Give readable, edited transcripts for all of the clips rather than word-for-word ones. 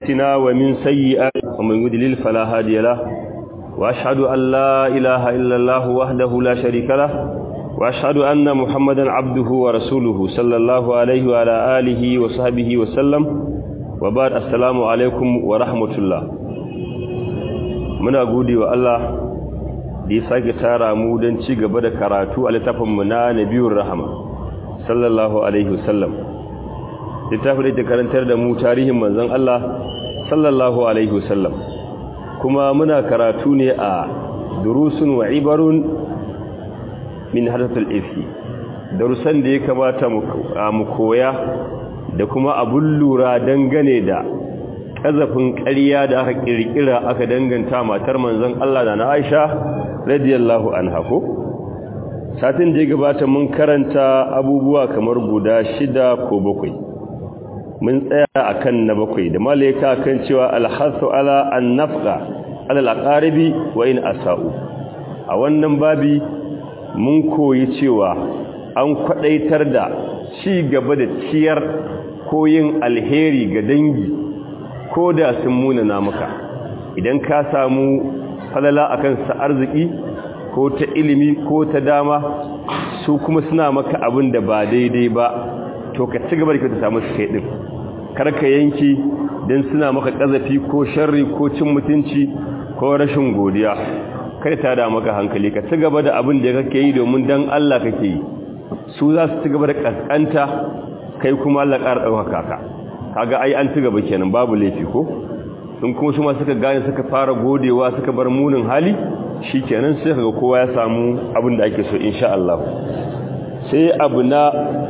أنفسنا ومن سيئات ومن يضلل فلا هادي له وأشهد أن لا إله إلا الله وحده لا شريك له وأشهد أن محمدا عبده ورسوله صلى الله عليه وعلى آله وصحبه وسلم وبعد السلام عليكم ورحمة الله muna gode wa Allah da ya sake tara mu don ci gaba da karatu a littafinmu na Nabiyur Rahama sallallahu alaihi wasallam littafin da ke karantar da mu tarihin manzon Allah sallallahu alaihi wasallam kuma muna karatu ne a durusun wa ibarun min hadathul ifki darusan da ya kamata mu koya da kuma abun lura dangane da kazafin ƙarya da aka kirkira aka danganta matar manzon Allah da na Aisha radiyallahu anha ko satin da ya gabata mun karanta abubuwa kamar guda 6 ko 7 mun tsaya akan na 7 da malaika kan cewa alhasu ala an-nafqa ala al-aqaribi wa in asau a wannan babi mun koyi cewa an kwadaitar da ci gaba da ciyar koyin alheri ga dangi ko da sun munana maka idan ka samu falala akan sa arziki ko ta ilimi ko ta dama su kuma suna maka abin da ba daidai ba to ka ci gaba da ka samu su kai din karka yanki dan suna maka kazafi ko sharri ko cin mutunci ko rashin godiya kai ta da maka hankali ka ci gaba da abin da kake yi domin dan Allah kake yi su za su ci gaba da kaskanta kai kuma Allah ƙara ɗaukaka ka kaga ai an ci gaba kenan babu laifi ko in kuma su ma suka gane suka fara godewa suka bar munin hali shikenan sai kaga kowa ya samu abin da ake so insha Allah sai abu na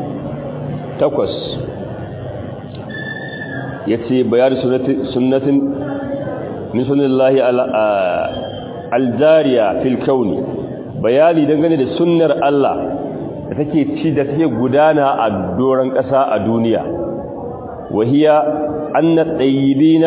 8 yace bayar sunnatin min sunnillahi al-jariya fil kauni bayani dangane da sunnar Allah da take ci da take gudana a doran ƙasa a duniya وهي أن الطيبين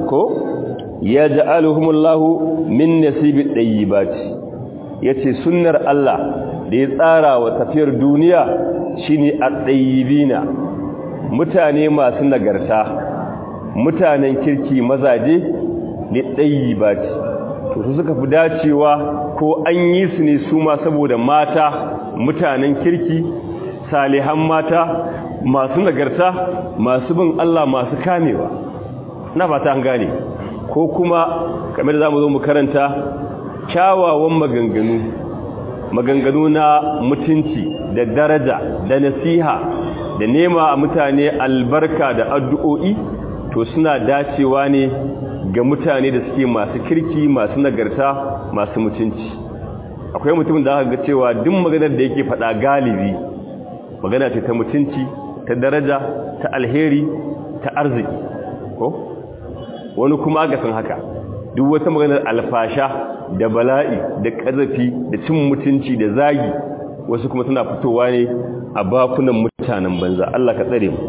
يجعلهم الله من نصيب الطيبات yace sunnar Allah da ya tsara wa tafiyar duniya shine at-tayyibina mutane masu nagarta mutanen kirki mazaje ne tayyibati to su suka fi dacewa ko an yi su ne su ma saboda mata mutanen kirki salihan mata masu nagarta masu bin Allah masu kamewa na fata an gane ko kuma kamar da zamu zo mu karanta kyawawan maganganu na mutunci da daraja da nasiha da nema a mutane albarka da addu'o'i to suna dacewa ne ga mutane da suke masu kirki masu nagarta masu mutunci akwai mutumin da aka ga cewa duk maganar da yake faɗa galibi magana ce ta mutunci ta daraja ta alheri ta arziki ko wani kuma aka san haka duk wata maganar alfasha da bala'i da kazafi da cin mutunci da zagi wasu kuma suna fitowa ne a bakunan mutanen banza Allah ka tsare mu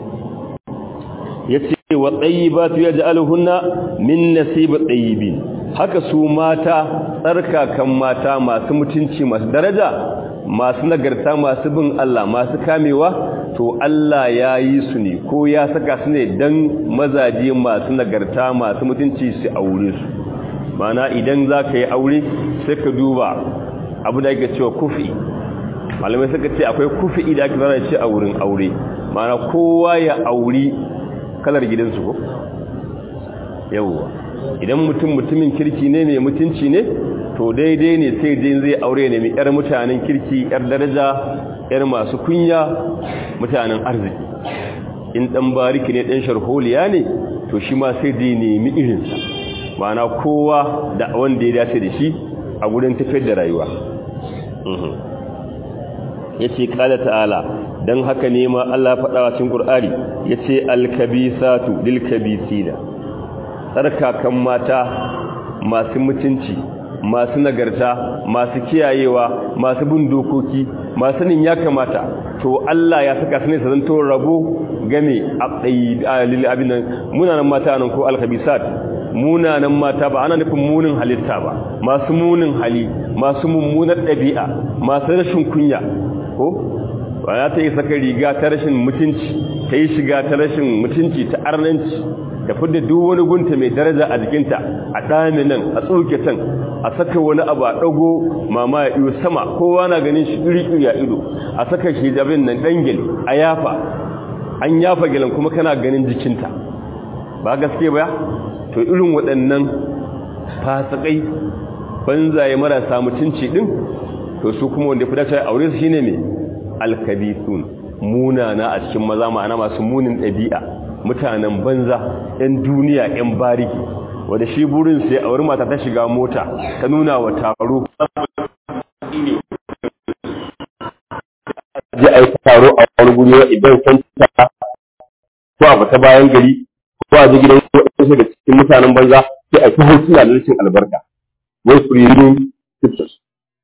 yace wa tayyibatu yaj'aluhunna min nasibit tayyibin haka su mata tsarkakan mata masu mutunci masu daraja masu nagarta masu bin Allah masu kamewa to Allah ya yi su ne ko ya saka su ne don mazaje masu nagarta masu mutunci su aure su mana idan za ka yi aure sai ka duba abu da ake cewa kufi malamai suka ce akwai kufi da ake zara ce a wurin aure mana kowa ya auri kalar gidansu ko yawwa idan mutumin kirki ne mai mutunci ne to daidai ne sai dai zai aure ne mai yar mutanen kirki yar daraja yar masu kunya mutanen arziki in dan bariki ne dan sharholiya ne to shi ma sai dai nemi irinsa ma'ana kowa da wanda ya dace da shi a gurin tafiyar da rayuwa yace qala ta'ala dan haka ne ma Allah faɗa wa cikin Qur'ani yace al-kabisatu lil-kabisina tsarkakan mata masu mutunci masu nagarta masu kiyayewa masu bin dokoki masu nin ya kamata to Allah ya saka su ne su zanto rabo game lil abinan munanan mata nan ko al-khabisat munanan mata ba ana nufin munin halitta ba masu munin hali masu mummunar ɗabi'a masu rashin kunya ko ba ta yi saka riga ta rashin mutunci ta yi shiga ta rashin mutunci ta arnanci ta fidda duk wani gunta mai daraja a jikinta a dame nan a tsoke can a saka wani abu a dago mama ya iyo sama kowa na ganin shi iri a ido a saka hijabin nan dangel a yafa an yafa gilan kuma kana ganin jikinta ba gaske ba to irin waɗannan fasikai banzaye marasa mutunci din to su kuma wanda fi dace aure su shine me alkabithun munana a cikin maza ma'ana masu munin ɗabi'a mutanen banza ɗan duniya ɗan bariki wanda shi burin sai aure mata ta shiga mota ta nuna wa taro je a yi taro a wani guri idan san ta ko a fita bayan gari ko a je gidan wasu da cikin mutanen banza sai a ta hotuna da rashin albarka wai freedom pictures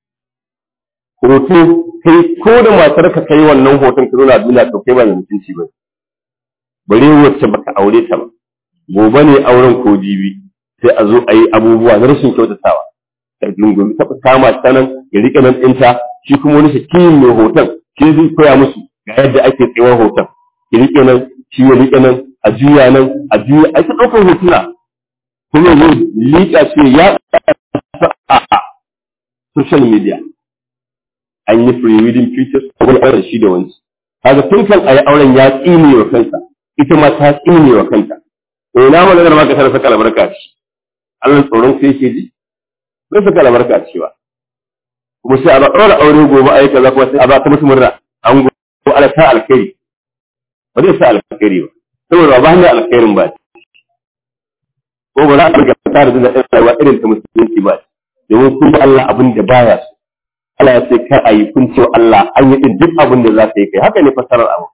hoto kai ko da matar ka kai wannan hoton ka nuna duniya to kai ba da mutunci ba bare wacce baka aure ta ba gobe ne auren ko jibi sai a zo a yi abubuwa na rashin kyautatawa da dungun ta kama ta nan ya rike nan ɗinta shi kuma wani shakiyin mai hoton shi zai koya musu ga yadda ake tsayuwar hoton ya rike nan shi ya rike nan a juya nan a juya a ta ɗaukar hotuna kuma zai liƙa ce ya a social media an yi pre-wedding pictures a wani auren shi da wani kaga tun kan a yi auren ya tsine wa kansa ita ma ta tsine wa kanta to na magana da maka saka albarka ce Allah tsoron sai yake ji sai saka albarka ce ba kuma sai a ba ɗaura aure gobe a yi kaza kuma sai a ba ta musu murna an go ala ta alkhairi ba zai sa alkhairi ba saboda ba hanyar alkhairin ba ko ba za a ga ta da rayuwa irin ta musulunci ba domin kun Allah abin da baya so Allah ya ce kar a yi kun ce Allah an yi din duk abin da za ka yi kai haka ne fasarar abu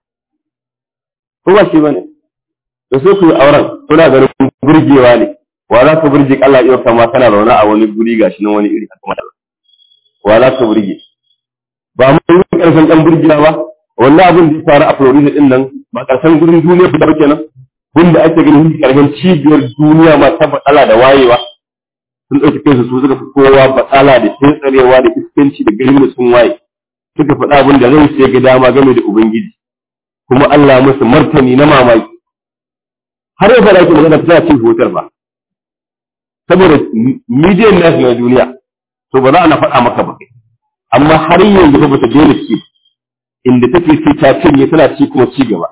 ko ba shi bane da sai ku yi auren kuna ganin burgewa ne wa za ka burge Allah ya kama kana zauna a wani guri gashi nan wani iri haka mata wa za ka burge ba mu yi karshen dan burgewa ba wannan abin da ya faru a Florida din nan ba karshen gurin duniya ba kenan gunda ake ganin karshen cibiyar duniya ma ta Allah da wayewa sun ɗauki kansu su suka fi kowa batsala da tsarewa da iskanci da garin da sun waye suka faɗa abin da zai sai ga dama game da ubangiji kuma Allah musu martani na mamaki har yau fara ki magana ta ce hotar ba saboda midiyan nasu na duniya to ba za a na faɗa maka ba amma har yanzu ba ta daina ci inda take sai ta cinye tana ci kuma ci gaba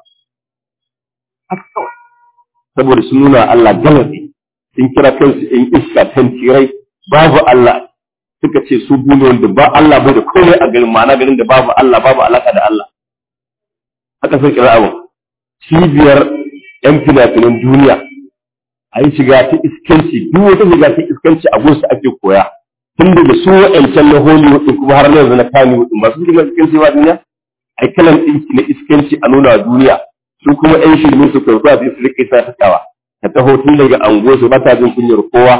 saboda sun nuna Allah galabi sun kira kansu in iska tantirai babu Allah suka ce su bune wanda ba Allah bai da komai a garin ma'ana garin da babu Allah babu alaka da Allah haka sun kira abin cibiyar yan fina-finan duniya a yi shiga ta iskanci duk wata shiga ta iskanci a gunsu ake koya tun daga su wa'ancan na Hollywood din kuma har na yanzu na Kannywood din ba su shiga iskanci ba duniya ai kalan ɗinki na iskanci a nuna duniya su kuma yan shirmin su kwaikwaya su rike sa ta ta taho tun daga ango su ba ta jin kunyar kowa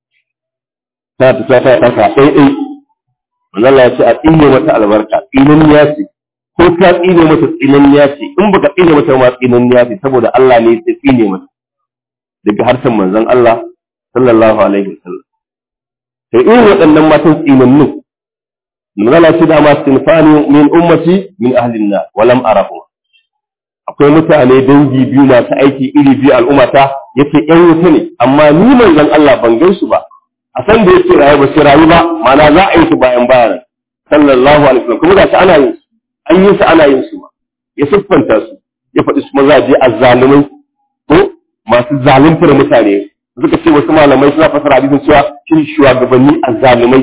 ta ta ɗai ɗai Allah ya ce a tsine mata albarka tsinan ya ce ko ka tsine mata tsinan ya ce in baka tsine mata ma tsinan ya ce saboda Allah ne ya tsine mata daga harshen manzon Allah sallallahu alaihi wasallam sai irin waɗannan matan tsinannin Allah ce da ma sinfani min ummati min ahli an-nar wa lam arahu akwai mutane dangi biyu masu aiki iri biyu al'ummata yace ƴan wuta ne amma ni manzon Allah ban gan su ba a san da yake rayu ba sai rayu ba mana za a yi su bayan sallallahu alaihi wasallam kuma gashi ana yin su an yi su ana yin su ya siffanta su ya faɗi su mazaje azzalumai ko masu zaluntar mutane suka ce wasu malamai suna fasara hadisin cewa shin shugabanni azzalumai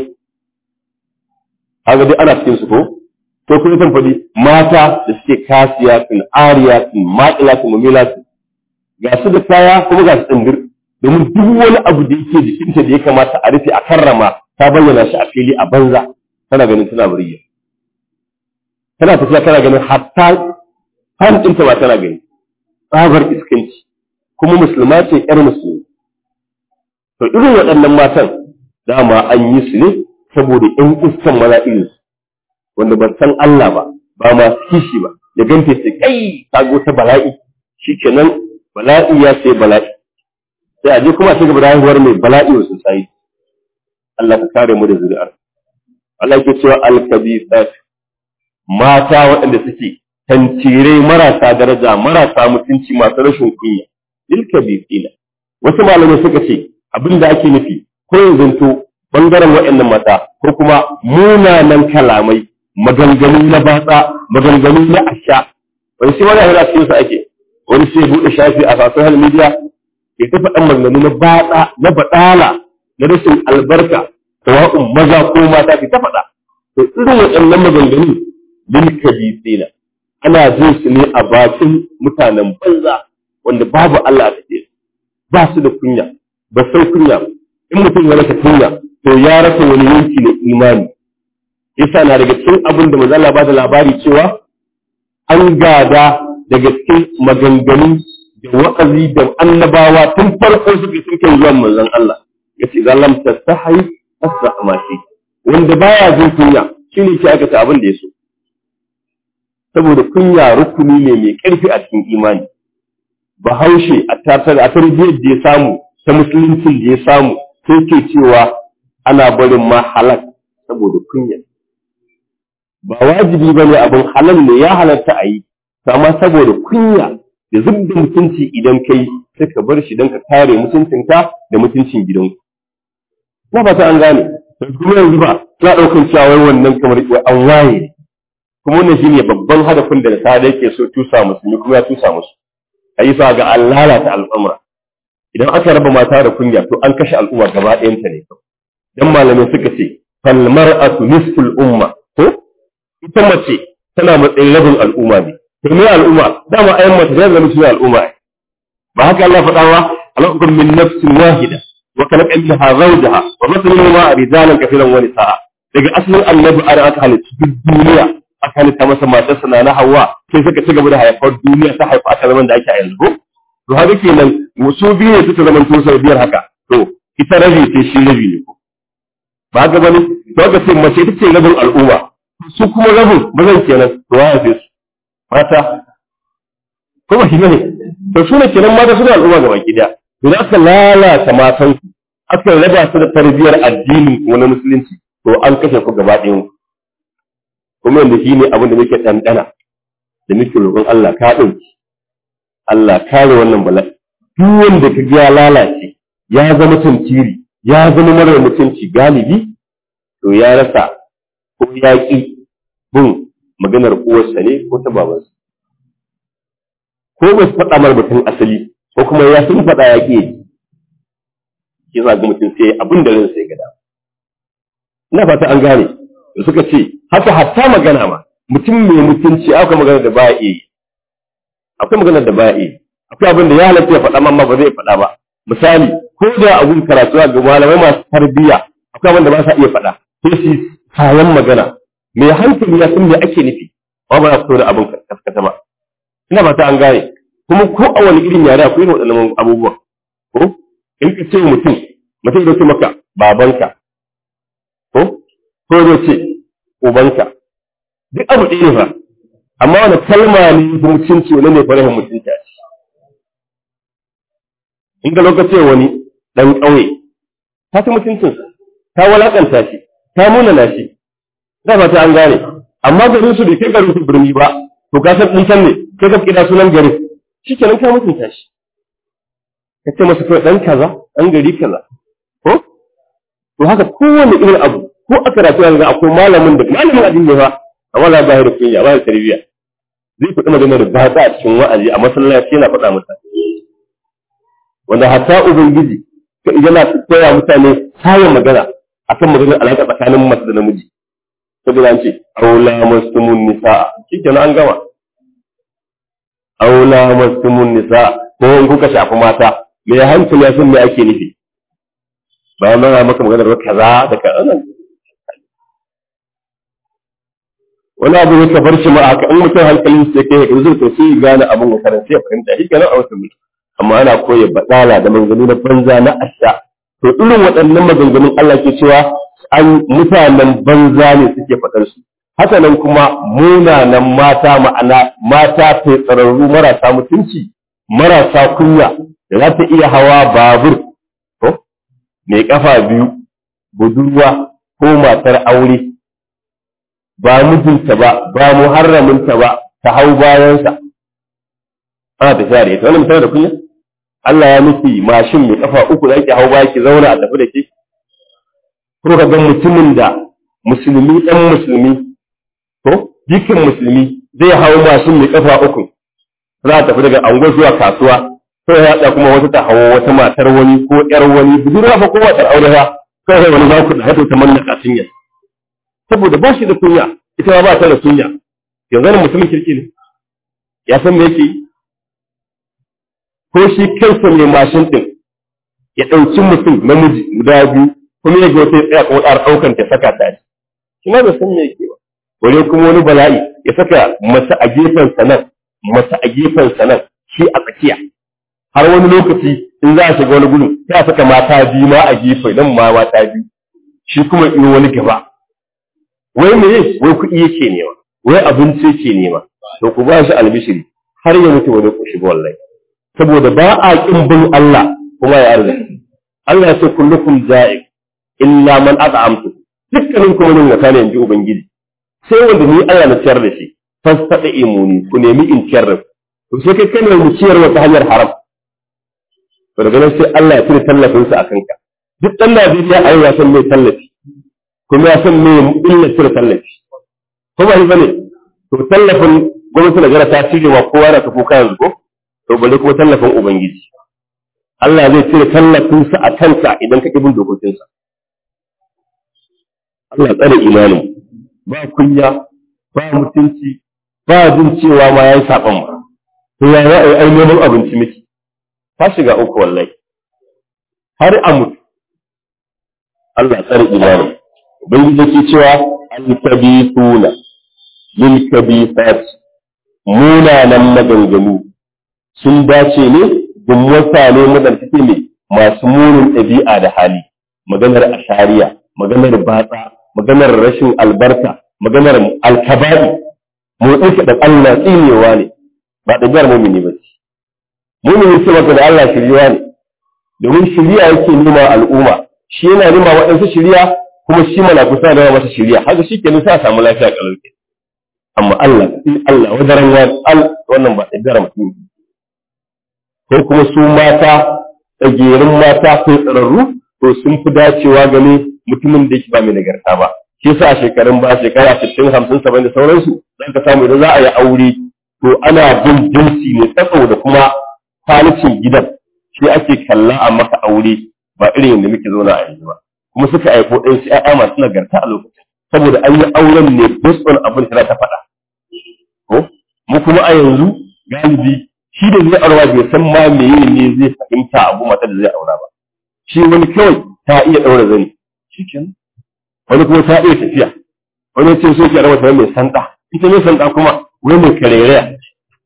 haka dai ana cikin su ko to kuma zan faɗi mata da suke kasiyatun ariyatun maqilatun mumilatun ga su da kaya kuma ga su tsindir domin duk wani abu da yake jikinta da ya kamata a rufe a karrama ta bayyana shi a fili a banza tana ganin tana burge tana tafiya tana ganin hatta han ɗinta ba tana gani tsabar iskanci kuma musulma ce ƴar musulmi to irin waɗannan matan dama an yi su ne saboda ƴan iskan maza irin su wanda ban san Allah ba ba masu kishi ba ya gante su kai ta go ta bala'i shikenan bala'i ya sai bala'i sai a je kuma a cigaba da haihuwar mai bala'i wa sosai Allah ka kare mu da zuri'ar Allah ke cewa al-kabisat mata waɗanda suke tantirai marasa daraja marasa mutunci masu rashin kunya lil kabisina wasu malamai suka ce abin da ake nufi ko ya zanto bangaren waɗannan mata ko kuma munanan kalamai, maganganu na batsa, maganganu na asha, wani sai wani hanyar cikin sa ake, wani sai buɗe shafi a social media ya tafi ɗan maganganu na batsa, na baɗala, na rashin albarka, sawa'un maza ko mata ke ta faɗa. To irin waɗannan maganganu lil kabisina ana jin su ne a bakin mutanen banza wanda babu Allah a cikin, ba su da kunya, ba san kunya. In mutum ya rasa kunya to ya rasa wani yanki na imani. Yasa na daga cikin abin da manzo Allah ba da labari cewa an gada daga cikin maganganu da wa'azi da annabawa tun farko suke zuwa manzon Allah. Yace zallam tastahi asra amashi. Wanda baya jin kunya shine ke aikata abin da ya so. Saboda kunya rukuni ne mai ƙarfi a cikin imani. Bahaushe a tarbiyyar da ya samu ta musuluncin da ya samu sai ke cewa ana barin ma halal saboda kunya. Ba wajibi ba ne abin halal ne ya halarta a yi, amma saboda kunya da zub da mutunci idan kai sai ka bar shi don ka kare mutuncinka da mutuncin gidanku. Na ba ta an gane, kuma yanzu ba ta ɗaukar cewa wannan kamar an waye. Kuma wannan shine babban hadafin da Nasara yake so tusa musulmi kuma ya tusa musu. Ayi sa ga an lalata al'umma. Idan aka raba mata da kunya to an kashe al'umma gaba ɗayanta ne. Dan malamai suka ce fal mar'atu nisful umma, ko ita mace tana matsayin rabin al'umma ne. To me al'umma? Dama ayyan mace da zama cikin al'umma. Ba haka Allah faɗa wa alaqum min nafsin wahida wa khalaqa minha zawjaha wa mathalan ma rijalan kathiran wa nisaa. Daga asalin annabi aka halitta duk duniya aka halitta masa matarsa na Hawwa sai suka ci gaba da haifar duniya ta haifa a zaman da ake a yanzu. To haka kenan wasu biyu ne suka zama to sau biyar haka. To ita rabi ce shi rabi ne ko. Ba haka bane to haka ce mace ita ce rabin al'umma. Su kuma rabin mazan kenan to ya haife su. Mata ko ba shi ne. To su ne kenan mata suna al'umma gaba ki daya. To da aka lalata matan su aka raba su da tarbiyyar addini ko na musulunci to an kashe ku gaba ɗayan ku. Kuma yanda shi ne abin da muke ɗanɗana da muke roƙon Allah ka ɗauki. Allah kare wannan bala'i. Duk wanda ka ga ya lalace, ya zama tantiri, ya zama mara mutunci galibi, to ya rasa ko ya ƙi bin maganar uwarsa ne ko ta babansa. Ko ba su faɗa mar mutum asali, ko kuma ya sun faɗa ya ƙi ya za ga mutum sai abin da ransa ya gada. Ina fata an gane, da suka ce, haka hatta magana ma, mutum mai mutunci aka magana da baya iya yi. Akwai maganar da baya iya, akwai abin da ya halatta ya faɗa amma ba zai faɗa ba. Misali, ko da abun karatu ga malamai masu tarbiyya, akwai abin da ba sa iya faɗa, sai su sayan magana. Mai hankali ya san me ake nufi, ba ba za fito da abin kaskata ba. Ina ba ta an gane, kuma ko a wani irin yare akwai waɗannan abubuwan. Ko in ka ce mutum zai ce maka babanka, ko zai ce ubanka, duk abu ɗaya ne fa. Amma wani kalma ne mutunci wani ne farahin mutunci a ciki. In ga lokacin wani ɗan ƙauye, ta ci mutuncinsa, ta walakanta shi, ta munana shi, da ba ta an gane. Amma garin su bai kai garin su birni ba, to ka san ɗin ne, kai ka kira sunan garin, shi kenan ka mutunta shi. Ka ce masa kawai ɗan kaza, ɗan gari kaza, ko? To haka kowane irin abu, ko a karatu yanzu akwai malamin addini ne fa, amma la ba da kunya ba da tarbiyya zai faɗi maganar da ba a cikin wa'azi a masallaci yana faɗa masa wanda hatta ubangiji yana koya mutane sayin magana akan maganar alaƙa tsakanin mace da namiji saboda an ce aula mastumun nisaa shikenan an gama aula mastumun nisaa ko in kuka shafi mata me hankali ya san me ake nufi bayan na maka maganar kaza da kaza wani abu ya bar shi ma haka in mutum hankalin sai kai ya zai to sai gane abin da karanta ya fahimta shi kenan a wasu mutum amma ana koya badala da maganganu na banza na asha to irin waɗannan maganganun Allah ke cewa an mutanen banza ne suke faɗar su haka nan kuma munanan mata ma'ana mata tsararru marasa mutunci marasa kunya da za ta iya hawa babur ko mai kafa biyu budurwa ko matar aure ba mijinta ba muharraminta ba ta hau bayansa ana tafiya da ita wannan mutane da kunya Allah ya miki mashin mai kafa uku zaki hau ba ki zauna a tafi da ke ko ka ga mutumin da musulmi dan musulmi ko jikin musulmi zai hau mashin mai kafa uku za ta tafi daga angon zuwa kasuwa sai ya haɗa kuma wata ta hawo wata matar wani ko ƴar wani budurwa fa ko matar aure fa sai wani za ku da hado ta mallaka sunya saboda ba shi da kunya ita ba ta da kunya yanzu ne mutumin kirki ne ya san me yake ko shi kansa mai mashin din ya ɗauki mutum namiji guda biyu kuma ya ga wata tsaya ko ɗar ɗaukan ta saka ta shi ma bai san me yake ba wani kuma wani bala'i ya saka masa a gefen sanan masa a gefen sanan shi a tsakiya har wani lokaci in za a shiga wani gudun sai a saka mata biyu ma a gefe nan ma mata biyu shi kuma in wani gaba wai me wai kuɗi yake nema wai abinci yake nema to ku ba shi albishiri har ya mutu wani ku shiga wallahi saboda ba a kin bin Allah kuma ya arziki Allah ya ce kullukum ja'i illa man at'amtu dukkanin kuma nan ga ne inji ubangiji sai wanda ni Allah na ciyar da shi fastata imuni ku nemi in ciyar da ku sai kai kana mu ciyar wata hanyar haram to daga nan sai Allah ya cire tallafin sa akan ka duk dan Najeriya ai ya san me tallafi kuma ya san me illa cire tallafi ko ba ni bane to tallafin gwamnati da gara ta cire wa kowa da kuka yanzu ko to bale kuma tallafin ubangiji Allah zai cire tallafin sa akan ka idan ka bin dokokin sa Allah ya tsare imanin ba kunya ba mutunci ba jin cewa ma yayi saban ba to ya ai neman abinci miki ta shiga uku wallahi har a mutu Allah tsare imani ubangiji yake cewa al-kabithuna lil kabithat munanan maganganu sun dace ne da mutane madar take ne masu munin ɗabi'a da hali maganar ashariya maganar batsa maganar rashin albarka maganar alkabari mu ɗauke da Allah tsinewa ne ba ɗabi'ar mumini ba ce mumini ce maka da Allah shiriwa ne domin shiriya yake nima al'umma shi yana nima waɗansu shiriya kuma shi malakusa da masa shiriya haka shi ke nisa samu lafiya kalauke amma Allah wadaran wannan ba ɗabi'ar mutum ko kuma su mata tsagerin mata ko tsararru to sun fi dacewa gane mutumin da yake ba mai nagarta ba shi yasa a shekarun ba shekara 60 50 70 da sauransu dan ka samu idan za a yi aure to ana bin jinsi ne tsatso da kuma halicin gidan shi ake kalla a maka aure ba irin yadda muke zauna a yanzu ba kuma suka aiko ɗin su ƴaƴa masu nagarta a lokacin saboda an yi auren ne based on abin da ta faɗa ko mu kuma a yanzu galibi shi da zai aura bai san ma meye ne zai fahimta abu mata da zai aura ba shi wani kawai ta iya ɗaura zani shikenan wani kuma ta iya tafiya wani ce so ki rawa ta mai sanda ita mai sanda kuma wai mai karereya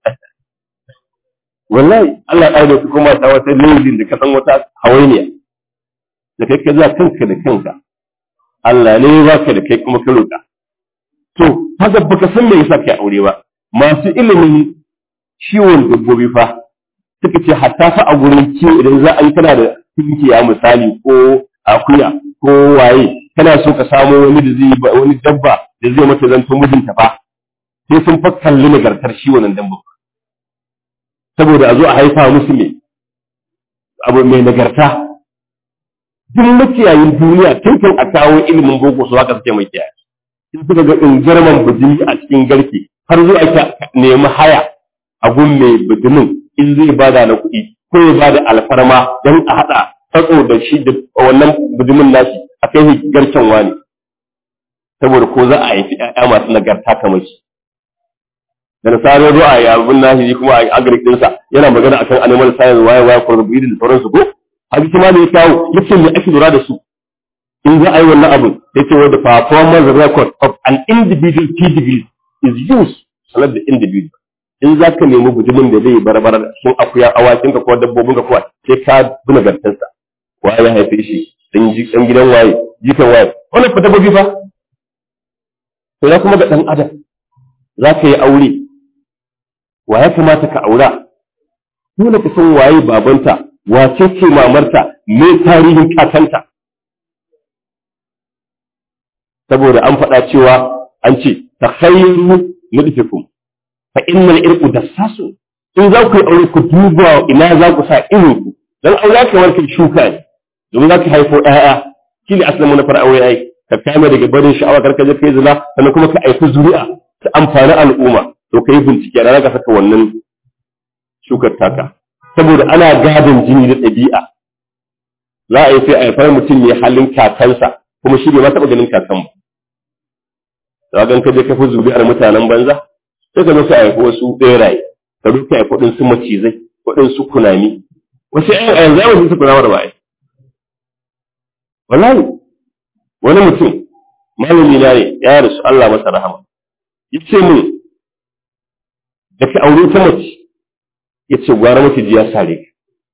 wallahi Allah ya ɗaure kuma ta wata lezin da ka san wata hawainiya da kai ka za kanka da kanka Allah ne ya baka da kai kuma ka roƙa to haka baka san me yasa kai aure ba masu ilimin ciwon dabbobi fa suka ce hatta fa a gurin ciwo idan za a yi kana da tinkiya misali ko akuya ko waye kana so ka samu wani da zai wani dabba da zai mata zanto mijinta fa sai sun fa kalli nagartar shi wannan dabba saboda a zo a haifa musu me abu mai nagarta duk makiyayin duniya tun kan a kawo ilimin boko su haka suke mai kiyaye sun suka ga ingarman bijimi a cikin garke har zuwa aka nemi haya a gun mai bijimin in zai bada na kuɗi ko ya bada alfarma don a haɗa tsatso da shi da wannan bijimin nashi a kai shi garken wani saboda ko za a haifi ƴaƴa masu nagarta kamar shi da nasarar ruwa ya abin nashi kuma a agric ɗinsa yana magana akan animal science waye kurbi da sauransu ko hadisi ma ne ya kawo yace me ake lura da su in za a yi wannan abin yace wanda performance record of an individual PDB is used sanar da individual in za ka nemi bujimin da zai barbara cikin akuya awakin ka ko dabbobin ka kuwa sai ka bi nagartarsa waye ya haife shi dan gidan waye jikan waye wannan fa dabbobi fa to ya kuma ga dan adam za ka yi aure wa ya kamata ka aura dole ka san waye babanta wace ce mamarta me tarihin kakanta saboda an faɗa cewa an ce takhayyu nudfikum fa innal irqu dassasu in za ku yi aure ku duba ina za ku sa irin ku dan aure kamar kai shuka ne domin za ka haifo ƴaƴa shi ne asalin manufar aure ai ka kame daga barin sha'awa karka je kai zina sannan kuma ka aiki zuri'a ta amfani al'umma to kai bincike da ka saka wannan shukar taka saboda ana gadon jini da ɗabi'a za a yi sai a haifar mutum mai halin kakansa kuma shi bai ma taɓa ganin kakan ba za ka je ka fi zuri'ar mutanen banza sai ka zo ka haifi wasu ɓeraye ka zo ka haifi waɗansu macizai waɗansu kunami wasu ƴan a yanzu yawan su kunamar ba ai wallahi wani mutum malami na ne ya rasu Allah masa rahama ya ce min da ka aure ta mace ya ce gwara maciji ya sare ka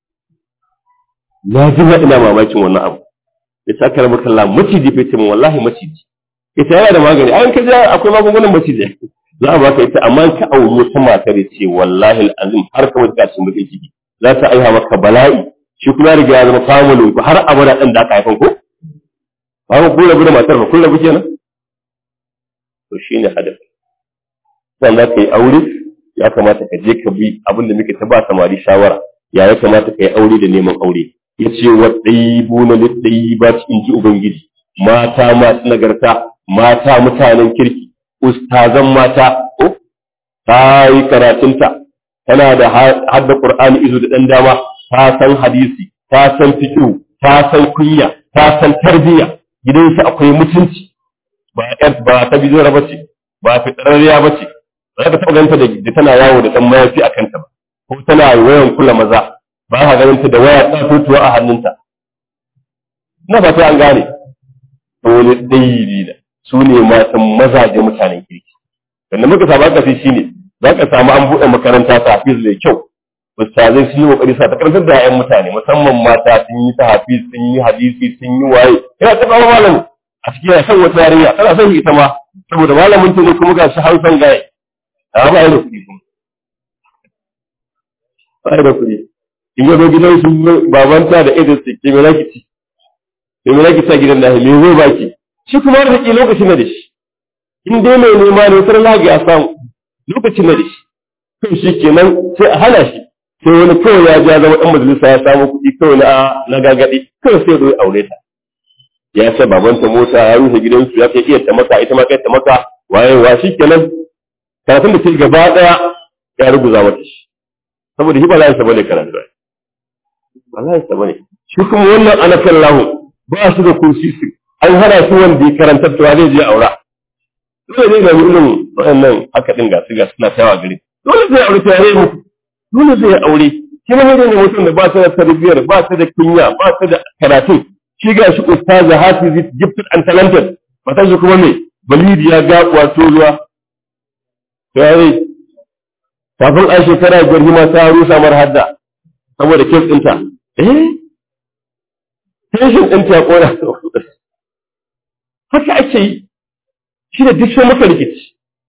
na ji na ina mamakin wannan abu ya sa kar maka Allah maciji fa ce min wallahi maciji ita yana da magani an ka ja akwai magungunan maciji za a baka ita amma ka aure ta matar ce wallahi alazim har ka mutu cikin bakin ciki za ta aiha maka bala'i shi kuma ya riga ya zama family ko har abada dan da aka haifan ko ba ku rabu da matar ba kun rabu kenan to shine hadafi sannan ka yi aure ya kamata ka je ka bi abin da muke ta ba samari shawara ya kamata ka yi aure da neman aure ya ce wa ɗaibuna liɗɗayi ba cikin ji ubangiji mata masu nagarta mata mutanen kirki ustazan mata ko ta yi karatunta tana da hadda qur'ani izu da ɗan dama ta san hadisi ta san fiqh ta san kunya ta san tarbiyya gidansa akwai mutunci ba ta bizira bace ba fitarariya bace za ka taɓa ganta da tana yawo da ɗan mayafi a kanta ba ko tana wayan kula maza ba ka ganin da waya ta tutuwa a hannunta na fata an gane wani ɗayi da su ne matan mazaje mutanen kirki wanda muka samu akasi shi ne za ka samu an buɗe makaranta ta hafiz mai kyau ustazai sun yi ƙoƙari sa ta karantar da 'ya'yan mutane musamman mata sun yi ta hafiz sun yi hadisi sun yi waye yana ta kawo malamu a cikin yana son wata yarinya tana son ita ma saboda malamin ta ne kuma ga shi hausan gaye a ba da kuɗi ba da kuɗi in ga gidan su babanta da Idris ke me zaki ci me zaki ta gidan da me zai baki shi kuma da ke lokacin da shi in dai mai nema ne sai lagi a samu lokacin da shi to shi kenan sai a hana shi sai wani kawai ya ja zama dan majalisa ya samu kuɗi kawai na gagade kawai sai ya aure ta ya ce babanta mota ya rufe gidansu ya kai iya ta maka ita ma kai ta maka wayewa shi kenan karatun da ke gaba daya ya ruguza mata shi saboda shi ba za ya bane karatu ba za ya bane shi kuma wannan anakan lahu ba shi da kursisi an hana shi wanda ya karanta to zai je aura dole ne ga irin wannan haka din ga suna tawa gari dole zai aure tare mu dole zai aure shi ne mutum da ba ta da tarbiyyar ba ta da kunya ba ta da karatu shi ga shi ustaza hafiz gifted and talented matan shi kuma me balidi ya ga wato ruwa sai kafin a shekara biyar hima ta rusa mar hadda saboda kes ɗinta tension ɗinta ya ƙona haka ake yi shi da duk sai maka rikici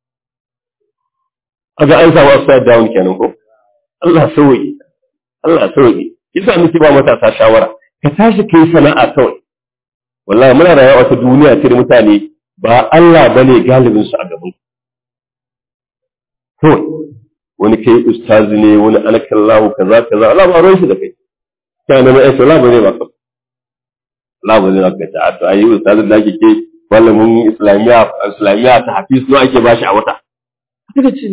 a ga an samu upside down kenan ko Allah sauki yasa muke ba matasa shawara ka tashi kai sana'a kawai wallahi muna rayuwa wata duniya ce da mutane ba Allah bane galibin su a gaban kawai wani kai ustazi ne wani anakallahu kaza Allah ba ruwan shi da kai kana mai Allah ba zai baka Allah ba zai baka ta to ayi ustazi da kike malamin islamiya ta hafiz no ake bashi a wata kaga ce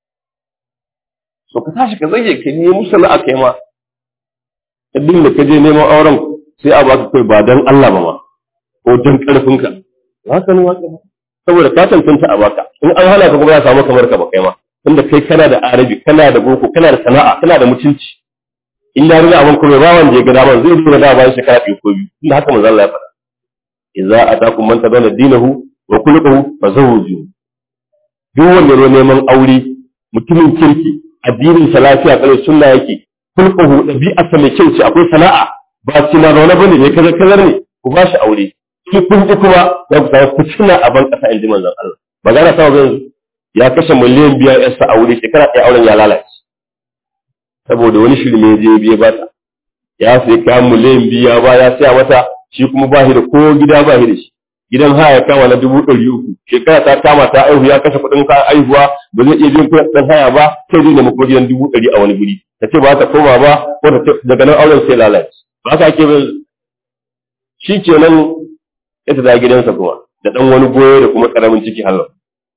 so ka tashi ka zage ka ne musalla akai ma idan da kaje neman auren sai a baka kai ba dan Allah ba ma ko dan karfin ka haka ne haka saboda ka tantance a baka in an hana ka kuma ya samu kamar ka ba kai ma tunda kai kana da arabi kana da boko kana da sana'a kana da mutunci in ya riga abin kuma ba wanda ya ga daman zai dora da bayan shekara biyu ko biyu tunda haka manzo Allah ya faɗa idza atakum man tadana dinahu wa khuluquhu fazawwiju duk wanda ya neman aure mutumin kirki addinin sa lafiya kare sunna yake khuluquhu dabi'arsa mai kyau ce akwai sana'a ba ci na zaune bane ne kaza ne ku ba shi aure shi kun ji kuma za ku samu fitina a ban kasa inji manzon Allah magana ta yanzu ya kashe miliyan biyar yarsa aure shekara ɗaya auren ya lalace saboda wani shirme je biye ba ta ya sai kayan miliyan biya ba ya saya mata shi kuma ba shi da ko gida ba shi da shi gidan haya kama na 300 shekara ta kama ta aihu ya kashe kuɗin ka aihuwa ba zai iya biyan kuɗin haya ba sai zai nemi kuma gidan 100 a wani guri ta ce ba ta koma ba ko ta daga nan auren sai lalace ba ka ake bin shi kenan ita da gidansa kuma da dan wani goyo da kuma karamin ciki halal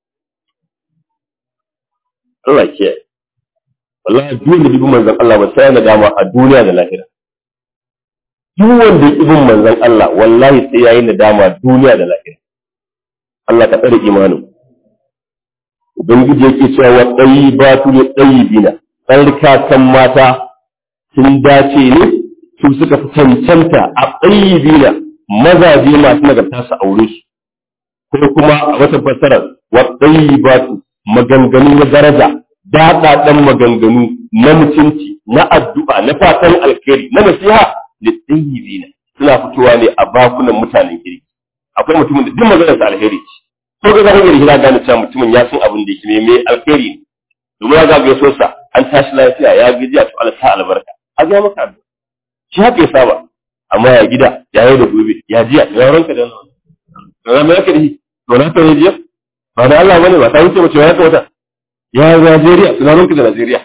Allah ke wallahi duk da ibn manzon Allah ba sai na dama a duniya da lahira duk wanda ibn manzon Allah wallahi sai yayi nadama duniya da lahira Allah ka tsare imanin ubangiji yake cewa wa tayyibatu li tayyibina tsarkakan mata sun dace ne su suka fi cancanta a tayyibina mazaje masu nagarta su aure su ko kuma a wata fassarar wa tayyibatu maganganu na daraja daɗaɗɗen maganganu na mutunci na addu'a na fatan alkhairi na nasiha da tayyibina suna fitowa ne a bakunan mutanen kirki akwai mutumin da duk maganarsa alheri ce ko ga zaka hira gane cewa mutumin ya san abin da yake mai alkhairi ne domin ya ga so sa an tashi lafiya ya gaji a to Allah ta albarka a ga maka addu'a shi haka ya saba amma ya gida ya yi da gobe ya jiya ya ranka da nan to me yake da shi to na ta jiya ba da Allah bane ba ta wuce mace ya ta wata ya Najeriya tunanin ka da Najeriya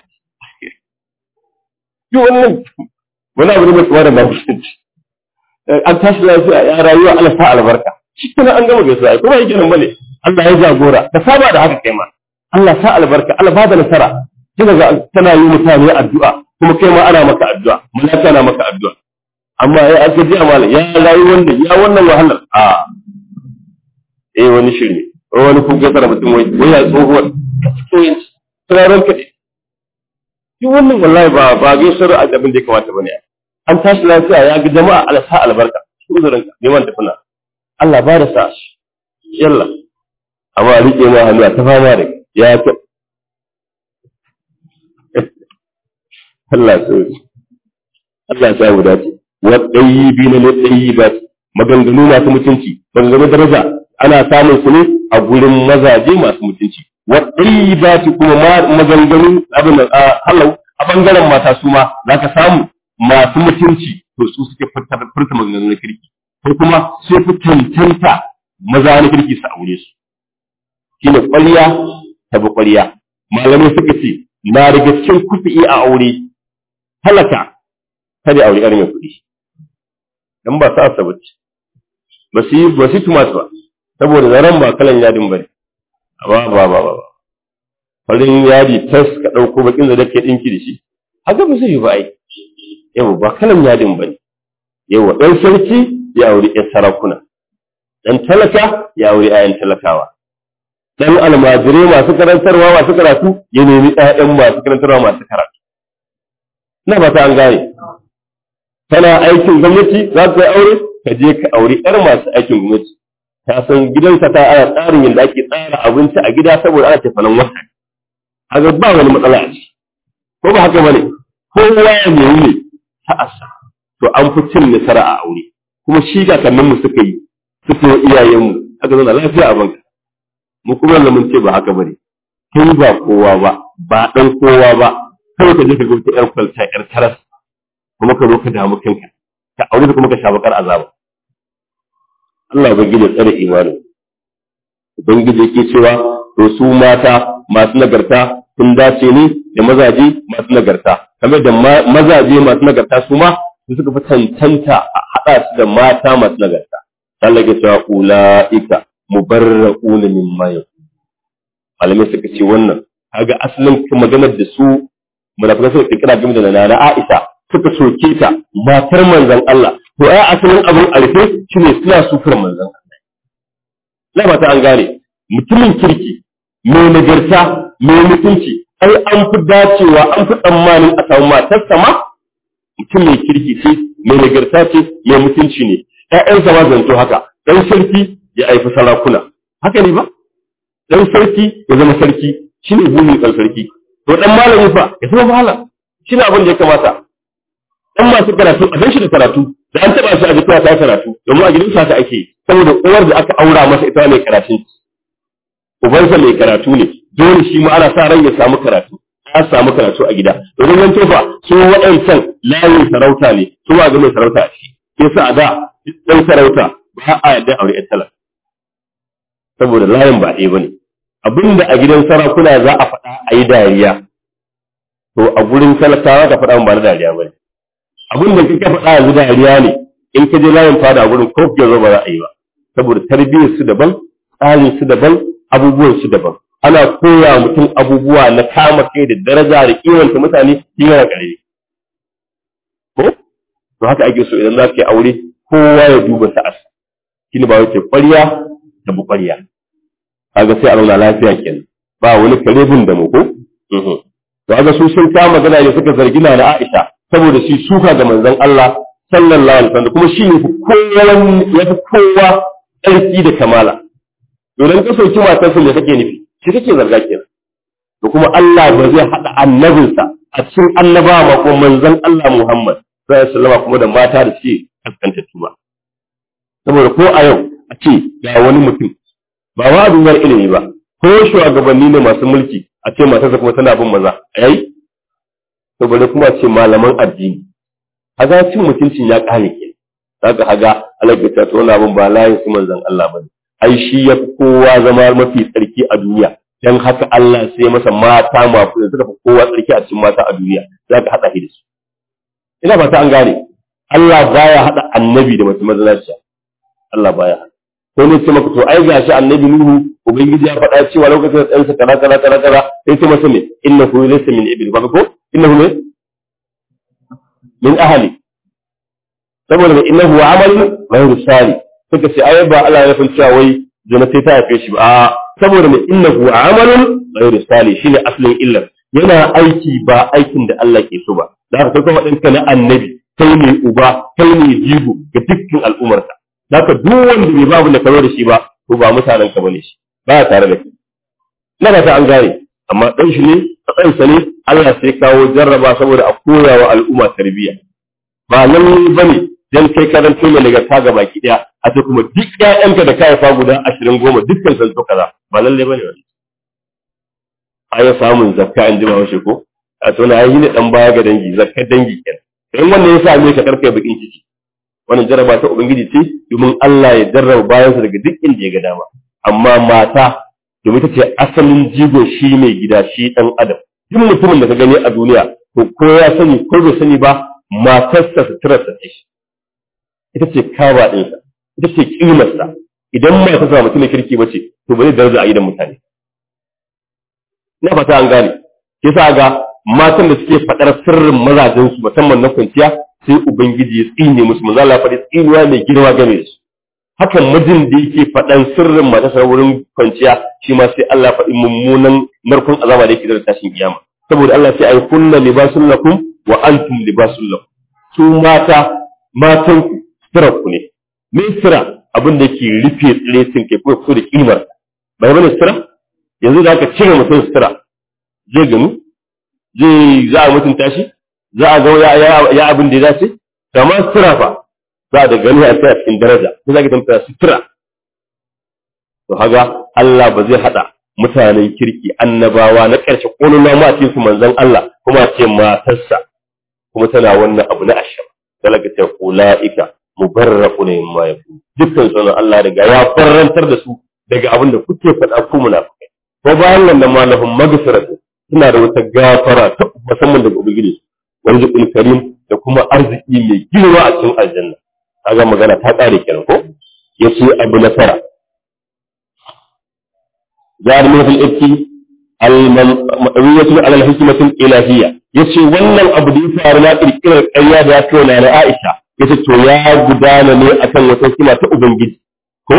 yi wannan wani abu ne mai tsawa da mabushинci an tashi lafiya ya rayuwa Allah ta albarka shi kana an gama gaisuwa kuma yake nan bane Allah ya jagora da saba da haka kai ma Allah ta albarka Allah ba da nasara kina ga tana yi mutane addu'a kuma kai ma ana maka addu'a malaka na maka addu'a amma ya aka ji amala ya rayu wanda ya wannan wahalar a wani shirme wani kun ga tsara mutum wai ya tsohuwar cikin tsiraran kaɗe shi wannan wallahi ba gaisar abin da ya kamata bane an tashi lafiya ya ga jama'a Allah sa albarka shi uzurin ka neman tafina Allah ba da sa yalla amma rike ma hannu ta fama da ya ta Allah ya sa mu dace wa tayyibina li tayyibat maganganu masu mutunci maganganu daraja ana samun su ne a gurin mazaje masu mutunci wa tayyibati kuma maganganu abin da halau a bangaren mata su ma zaka samu masu mutunci to su suke furta maganganu na kirki ko kuma sai fi tantanta maza na kirki su aure su shine ƙwarya ta bi ƙwarya malamai suka ce na daga cikin kuɗi a aure halaka kada aure ƙarin kuɗi dan ba sa sabaci ba su tumat ba saboda zaren ba kalan yadin bane ba farin yadi tas ka dauko bakin da dake dinki da shi haka ba sai ba ai yau ba kalan yadin bane yau dan sarki ya aure ɗan sarakuna dan talaka ya aure ayan talakawa dan almajire masu karantarwa masu karatu ya nemi ɗayan masu karantarwa masu karatu ina ba ta an gane kana aikin gwamnati za ka yi aure ka je ka aure ƴar masu aikin gwamnati ta san gidansa ta ana tsarin yadda ake tsara abinci a gida saboda ana tafanan wata haka ba wani matsala a ciki ko ba haka bane kowa ya nemi ne ta asa to an fi cin nasara a aure kuma shi kakannin mu suka yi suka yi iyayenmu aka zauna lafiya a banka mu kuma yanzu mun ce ba haka bane kai ba kowa ba dan kowa ba kawai ka je ka ga wata ƴar kwalta ƴar karas kuma ka zo ka damu kanka ka aure da kuma ka sha bakar azaba Allah ubangiji tsare imanin ubangiji yake cewa to su mata masu nagarta sun dace ne da mazaje masu nagarta kamar da mazaje masu nagarta su ma su suka fi tantanta a haɗa su da mata masu nagarta Allah ya cewa ulaika mubarra'una mimma yaqulu malamai suka ce wannan kaga asalin maganar da su munafikai suka kira game da nana Aisha suka soke ta matar manzon Allah to ai asalin abin alfe shine suna sufar manzon Allah na ba ta an gane mutumin kirki mai nagarta mai mutunci ai an fi dacewa an fi tsammanin a samu matar sama mutum mai kirki ce mai nagarta ce mai mutunci ne ƴaƴansa ma zanto haka dan sarki ya aifi sarakuna haka ne ba dan sarki ya zama sarki shine burin dan sarki to dan malami fa ya zama malam shine abin da ya kamata dan masu karatu a shi da karatu da an taba shi a jikin ta karatu domin a gidan sa ake saboda uwar da aka aura masa ita ne karatun ubansa mai karatu ne dole shi ma ana sa ran ya samu karatu ya samu karatu a gida domin nan tofa su waɗancan layin sarauta ne su ba ga mai sarauta a shi yasa a da dan sarauta ba a yadda aure ƴan talaka saboda layin ba ɗaya bane abinda a gidan sarakuna za a faɗa a yi dariya to a gurin talakawa ka faɗa ba na dariya bane abinda kika faɗa yanzu dariya ne in ka je layin fada a gurin ko zo ba za a yi ba saboda tarbiyyar su daban tsarin su daban abubuwan su daban ana koya mutum abubuwa na kama kai da daraja da kimanta mutane shi yana ƙarfi ko to haka ake so idan za ka yi aure kowa ya duba sa'as shi ne ba wace ƙwarya da buƙwarya kaga sai a zauna lafiya kenan ba wani karebin da mu ko to kaga su sun kama magana ne suka zargi na Aisha saboda shi suka ga manzon Allah sallallahu alaihi wasallam kuma shi ne ya fi kowa tsarki da kamala idan ka soki matarsa ne kake nufi shi kake zarga kenan to kuma Allah ba zai hada annabinsa a cikin annabawa ma ko manzon Allah Muhammad sallallahu alaihi wasallam kuma da mata da suke kaskantattu ba saboda ko a yau a ce ga wani mutum ba wa duniyar ilimi ba ko shugabanni ne masu mulki a ce matarsa kuma tana bin maza yayi saboda kuma ce malaman addini haga cin mutuncin ya kare ke zaka haga alagata to wannan abin ba layin su manzon Allah bane ai shi ya fi kowa zama mafi tsarki a duniya dan haka Allah sai masa mata mafi da suka fi kowa tsarki a cikin mata a duniya zaka hada shi da su ina ba ta an gane Allah baya hada annabi da mace mazalaciya Allah baya hada ko ne ce maka to ai gashi annabi Nuhu ubangiji ya faɗa cewa lokacin da ɗansa kaza sai ce masa me innahu laysa min ibli ba ko innahu ne min ahli saboda innahu amalun ghayru salih suka ce ai ba Allah ya san cewa wai zina sai ta haife shi ba a saboda me innahu amalun ghayru salih shine asalin illar yana aiki ba aikin da Allah ke so ba da haka kai kuma ɗanka na annabi kai ne uba kai ne jigo ga dukkan al'ummarka da haka duk wanda bai babu da karo da shi ba to ba mutanen ka bane shi ba tare da kai na ta an gane amma dan shi ne kansa ne Allah sai kawo jarraba saboda a koya wa al'umma tarbiyya ba nan bane dan kai karanto mai daga ta gaba ki daya a ce kuma duk ƴaƴanka da kai fa guda 20 goma dukkan san to kaza ba lalle bane wannan aya samun zakka in ji ba washe ko a to na yi ne dan baya ga dangi zakka dangi kenan in wannan ya same ka karkai bakin ciki wannan jarraba ta ubangiji ce domin Allah ya jarraba bayansa daga duk inda ya ga dama amma mata domin ta ce asalin jigo shi mai gida shi dan adam duk mutumin da ka gani a duniya to ko ya sani ko bai sani ba matarsa suturarsa ce shi ita ce kaba ɗinsa ita ce ƙimarsa idan mata sa mutumin kirki ba ce to ba zai daraja a gidan mutane na fata an gane yasa ga matan da suke faɗar sirrin mazajensu musamman na kwanciya sai ubangiji ya tsine musu manzo Allah faɗi tsinuwa mai girma game da su hakan mijin da yake faɗan sirrin matarsa wurin kwanciya shi ma sai Allah faɗi mummunan narkon azaba da yake da tashin kiyama saboda Allah sai ay kunna libasul lakum wa antum libasul lakum su matan ku sira ku ne me sira abin da yake rufe tsirecin kai ko da kimar bai bane sira yanzu da aka cire mutum sira zai gani za a mutunta shi za a ga ya abin da ya dace kamar sutura fa za da gani a tsaya cikin daraja ko za ka tambaya sutura to haga Allah ba zai hada mutanen kirki annabawa na ƙarshe kolon ma a cikin manzon Allah kuma a ce matarsa kuma tana wannan abu na ashab talaga ta ulaika mubarraqun mimma yakun dukkan sunan Allah daga ya farantar da su daga abin da kuke faɗa ku munafikai ko bayan nan ma lahum maghfiratu suna da wata gafara ta musamman daga ubangiji warzuqul karim da kuma arziki mai girma a cikin aljanna kaga magana ta kare kenan ko yace abu na tara zar min fil ibti al ma'riyatu ala al hikmati al ilahiyya yace wannan abu da ya faru na kirkirar ƙarya da ya kai na Aisha yace to ya gudana ne akan wata hikima ta ubangiji ko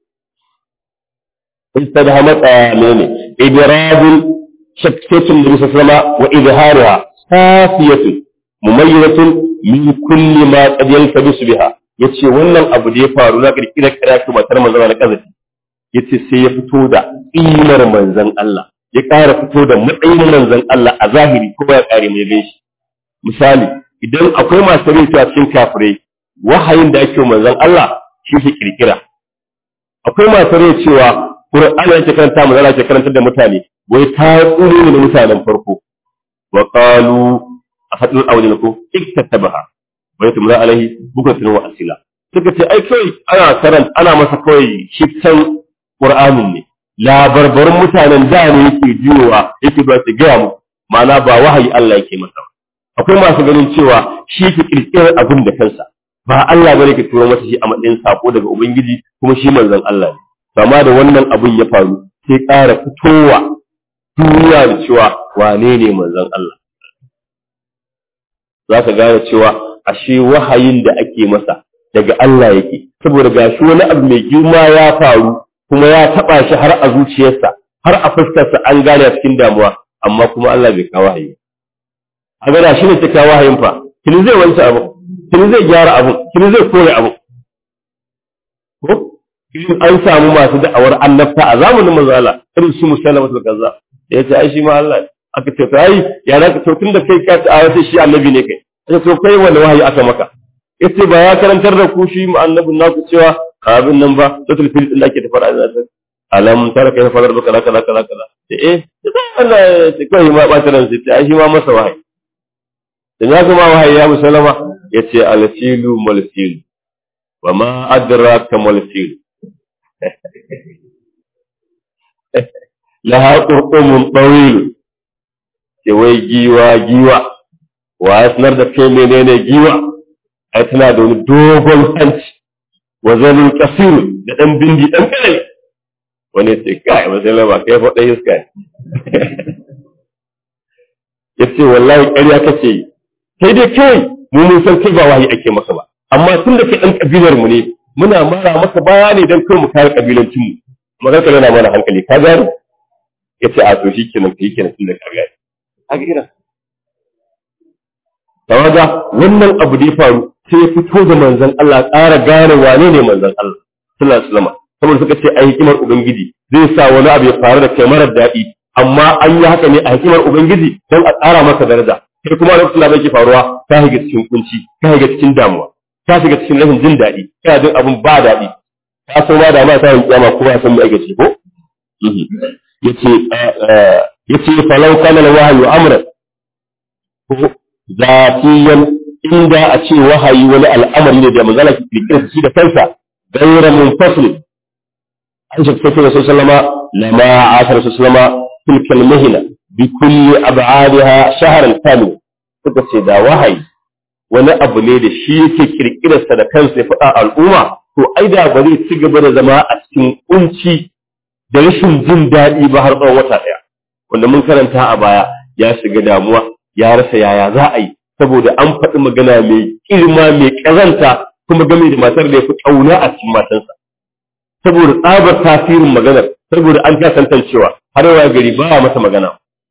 istadhamat ne idrabul shakkatun nabi sallallahu alaihi wasallam wa izharuha safiyatun mumayyizatun min kulli ma qad yaltabisu biha yace wannan abu da ya faru na kirkirar karatu matar manzon Allah kazafi yace sai ya fito da ilmar manzon Allah ya ƙara fito da matsayin manzon Allah a zahiri ko ya ƙare mai ganshi misali idan akwai masu rinta cikin kafirai wahayin da ake manzon Allah shi ke kirkira akwai masu rinta cewa Qur'ani yake karanta manzon Allah yake karanta da mutane wai ta tsure ne mutanen farko wa qalu afatul awlin ko iktatabaha wa yatumla alaihi bukatun wa asila suka ce ai kai ana masa kawai shiftan Qur'anin ne labarbarin mutanen da ne yake jiyowa yake ba su gaya mu ma'ana ba wahayi Allah yake masa akwai masu ganin cewa shi ke kirkirar abin da kansa ba Allah bane ke turo masa shi a matsayin sako daga ubangiji kuma shi manzon Allah ne amma da wannan abin ya faru sai ƙara fitowa duniya da cewa wane ne manzon Allah za ka gane cewa ashe wahayin da ake masa daga Allah yake saboda gashi wani abu mai girma ya faru kuma ya taba shi har a zuciyarsa har a fuskarsa an gane cikin damuwa amma kuma Allah bai kawo wahayi a gana shi ne ta kawo wahayin fa kin zai wanke abu kin zai gyara abu kin zai kore abu ko kin an samu masu da'awar annabta a zamanin manzo Allah irin su musallama da kaza yace ai shi ma Allah aka ce to ai ya zaka to tunda kai ka ta sai shi annabi ne kai sai to kai wani wahayi aka maka yace ba ya karantar da ku shi mu annabin naku cewa abin nan ba total fil din da ake tafara da alam tara kai fadar baka kala kala kala sai Allah ya kai ma ba taran sai shi ma masa wahayi dan ya kuma wahayi ya musallama yace al-filu mal-fil wa ma adraka mal-fil laha qurqumun tawil ce wai giwa wa sanar da kai menene giwa ai tana da wani dogon hanci wa zalul kasir da dan bindi dan kai wani sai kai musallama kai fa dai iska yace wallahi ƙarya kace sai dai kai mu mun san kai ba wahayi ake maka ba amma tun da kai dan kabilar mu ne muna mara maka baya ne dan kai mu kare kabilancin mu magana kana na mana hankali ka gane yace a to shikenan tun da ka gane haka ira tawaga wannan abu da ya faru sai ya fito da manzon Allah ƙara gane wane ne manzon Allah sallallahu alaihi wasallam saboda suka ce a hikimar ubangiji zai sa wani abu ya faru da kai marar daɗi amma an yi haka ne a hikimar ubangiji don a ƙara maka daraja sai kuma lokacin da bai faruwa ta shiga cikin kunci ta shiga cikin damuwa ta shiga cikin rashin jin daɗi kana jin abin ba daɗi ta so ma da ma ta yin kiyama ko ya san me ake ci ko yace falau kana al-wahyu amran ko zatiyan inda a ce wahayi wani al'amari ne da manzala ke kirkira shi da kansa غير منفصل عن شخصية الرسول صلى الله عليه وسلم لما عاش الرسول صلى الله عليه وسلم تلك المهنة بكل أبعادها شهرا كاملا فكسي دا وحي wani abu ne da shi yake kirkirarsa da kansa ya faɗa al'umma to ai da ba zai ci gaba da zama a cikin kunci da rashin jin daɗi ba har tsawon wata ɗaya wanda mun karanta a baya ya shiga damuwa ya rasa yaya za a yi saboda an faɗi magana mai girma mai ƙazanta kuma game da matar da ya fi ƙauna a cikin matansa saboda tsabar tasirin maganar saboda an ta tantancewa har yawa gari ba masa magana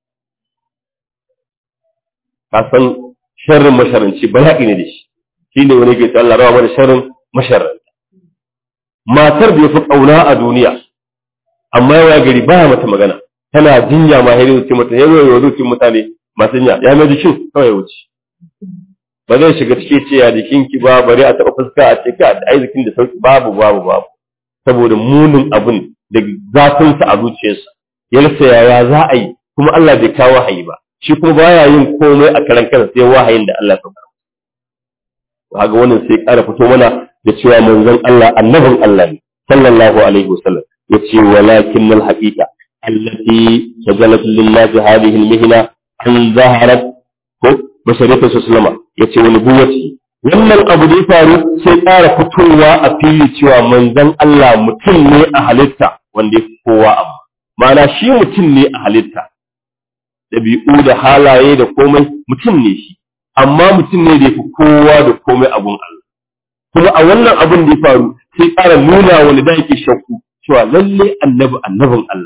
ka san sharrin masharanci bala'i ne da shi shine wani ke Allah rawa mana sharrin masharanta matar da ya fi ƙauna a duniya amma yawa gari ba mata magana tana jinya ma hairu ce mata yawa zuciyar mutane masu jinya ya mai jikin kawai wuce ba zai shiga cike ce ya jikinki ba bari a taɓa fuska a ce ka da aizikin da sauki babu saboda munin abin da zafinsa a zuciyarsa ya rasa yaya za a yi kuma Allah bai kawo wahayi ba shi kuma baya yin komai a karan kansa sai wahayin da Allah ya kawo kaga wannan sai ƙara fito mana da cewa manzon Allah annabin Allah ne sallallahu alaihi wasallam yace walakin al haqiqa allati tajalat lillahi hadhihi al mihna an zaharat ko bashariyatu sallama yace wani buwati wannan abu da ya faru sai ƙara fitowa a fili cewa manzon Allah mutum ne a halitta wanda ya kowa abu ma'ana shi mutum ne a halitta dabi'u da halaye da komai mutum ne shi amma mutum ne da yafi kowa da komai abun Allah kuma a wannan abun da ya faru sai ƙara nuna wani da yake shakku cewa lalle annabin Allah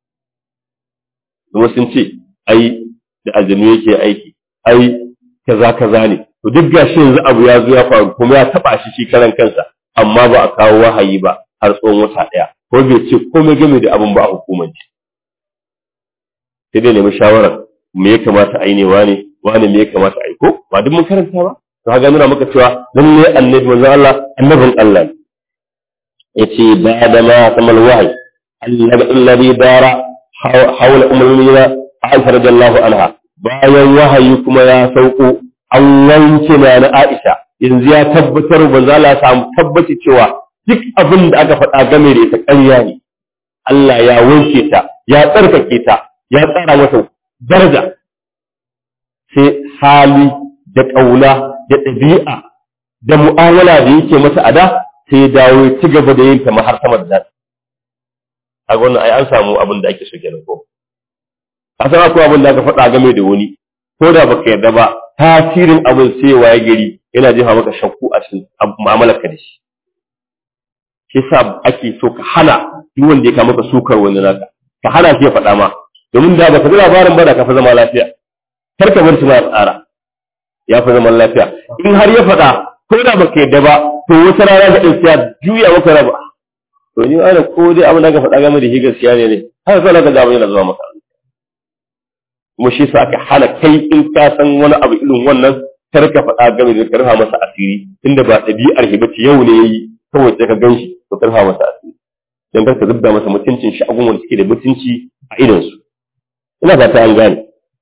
kuma sun ce ai da aljanu yake aiki ai kaza ne to duk gashi yanzu abu ya zo ya faru kuma ya taba shi karan kansa amma ba a kawo wahayi ba har tsawon wata daya ko bai ce komai game da abin ba a hukumance sai dai nemi shawara me ya kamata a yi ne wani me ya kamata a yi ko ba duk mun karanta ba to haka nuna maka cewa lalle annabi manzon Allah annabin Allah ne yace ba da ma kamal wahyi alladhi dara hawla ummina Aisha radiyallahu anha bayan wahayi kuma ya sauko an wanke na Aisha yanzu ya tabbatar ba za la samu tabbaci cewa duk abin da aka faɗa game da ita ƙarya ne Allah ya wanke ta ya tsarkake ta ya tsara mata daraja, sai hali da ƙauna da ɗabi'a da mu'amala da yake mata a da sai ya dawo ya ci gaba da yin ta har sama da zata. A wannan ai an samu abin da ake so kenan ko a san akwai abin da aka faɗa game da wani ko da baka yarda ba tasirin abin sai waye gari yana jefa maka shakku a cikin mu'amalarka da shi. Shi sa ake so ka hana duk wanda ya kama maka sukar wani naka, ka hana shi ya faɗa ma, domin da baka ji labarin ba da ka fi zama lafiya. Kar ka bar shi ma ya tsara, ya fi zaman lafiya. In har ya faɗa ko da baka yarda ba, to wata rana ka ɗauki ya juya maka raba. To ni ana ko dai abin da ka faɗa game da shi gaskiya ne, haka sai ka ga yana zuwa maka. Kuma shi sa aka hana kai in ka san wani abu irin wannan kar ka faɗa game da karfa masa asiri, tunda ba ɗabi'ar hibaci yau ne yayi kawai sai ka gan shi to karfa masa asiri. Dan kar ka zubda masa mutuncin shi abubuwan da suke da mutunci a idonsu. Ina fata an gane.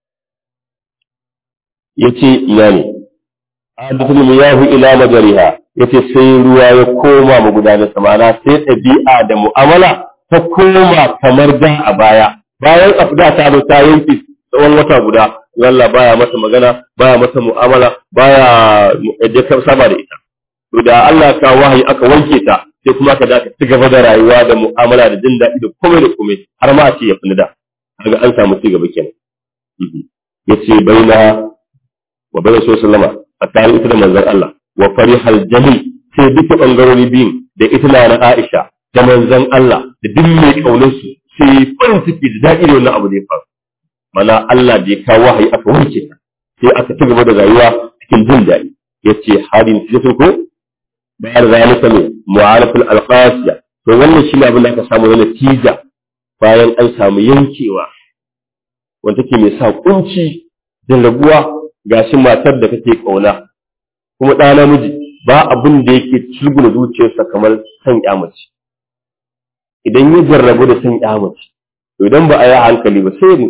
Yace ina ne adatul miyahu ila majariha, yace sai ruwa ya koma magudanar samana, sai ɗabi'a da mu'amala ta koma kamar da a baya. Bayan afda ta zo ta yanki tsawon wata guda, Allah baya mata magana, baya mata mu'amala, baya da saba da ita. To da Allah ka wahayi aka wanke ta, sai kuma ka da ka ci gaba da rayuwa da mu'amala da jin daɗi da komai da komai, har ma a ce ya fi da. Kaga an samu ci gaba kenan. Yace baina wa baina sallama tsakanin ita da manzon Allah wa farihal jami, sai duka bangarori biyun da ita na Aisha da manzon Allah da duk mai kaunar su sai farin ciki da daɗi da wannan abu da ya faru. Mana Allah da ya kawo wahayi aka wanke ta, sai aka ci gaba da rayuwa cikin jin daɗi. Yace hadin cikin ko bayar zalika ne mu'arafin alqasiya, to wannan shi ne abin da aka samu na natija bayan an samu yankewa wanda take mai sa kunci da rabuwa. Gashi matar da kake kauna kuma ɗa namiji ba abin da yake cilguna zuciyarsa kamar san mace. Idan ya jarrabu da san mace, to idan ba a yi hankali ba sai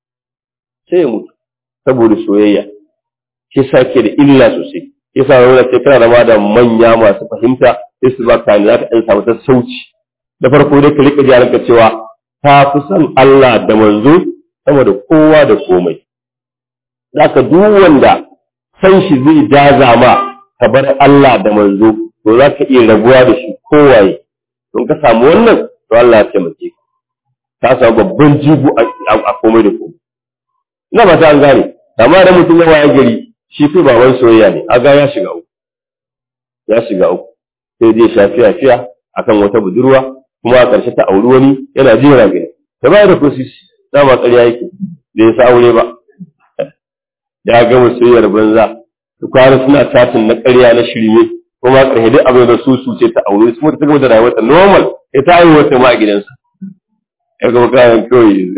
ya mutu saboda soyayya. Shi sa ke da illa sosai. Shi sa wani ce kana da ma da manya masu fahimta sai su ba ka ne za ka ɗan samu sassauci. Da farko dai ka riƙa jaranka cewa ta fi son Allah da manzo sama da kowa da komai. Zaka duk wanda san shi zai jaza ma ka bar Allah da manzo, to za ka iya rabuwa da shi kowaye. Don ka samu wannan, to Allah ya taimake ka. Ka samu babban jigo a komai da komai. Ina ba ta an gane, amma da mutum ya waye gari shi kai baban soyayya ne, aga ya shiga uku. Ya shiga uku. Sai dai shafiya akan wata budurwa, kuma a ƙarshe ta auri wani yana jira gani. Ta bayar da kusisi, dama ƙarya yake, da ya sa aure ba. Ya gama soyayyar banza, su kwana suna tatin na ƙarya na shirme, kuma ƙarshe duk abin da su ce ta aure, su mutu ta gaba da rayuwarta normal, ya ta yi wata ma a gidansa. Ya gama kayan kawai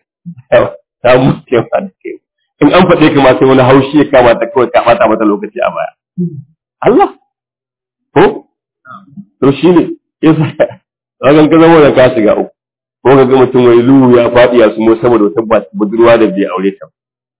ta mutu ya fada kai. In an faɗe ka ma sai wani haushi ya kama ta kawai ka ɓata mata lokaci a baya. Allah? Ko? To shi ne, ya sa, wajen ka zama da ka shiga uku, ko ka ga mutum wai luhu ya faɗi ya sumo saboda wata budurwa da bai aure ta.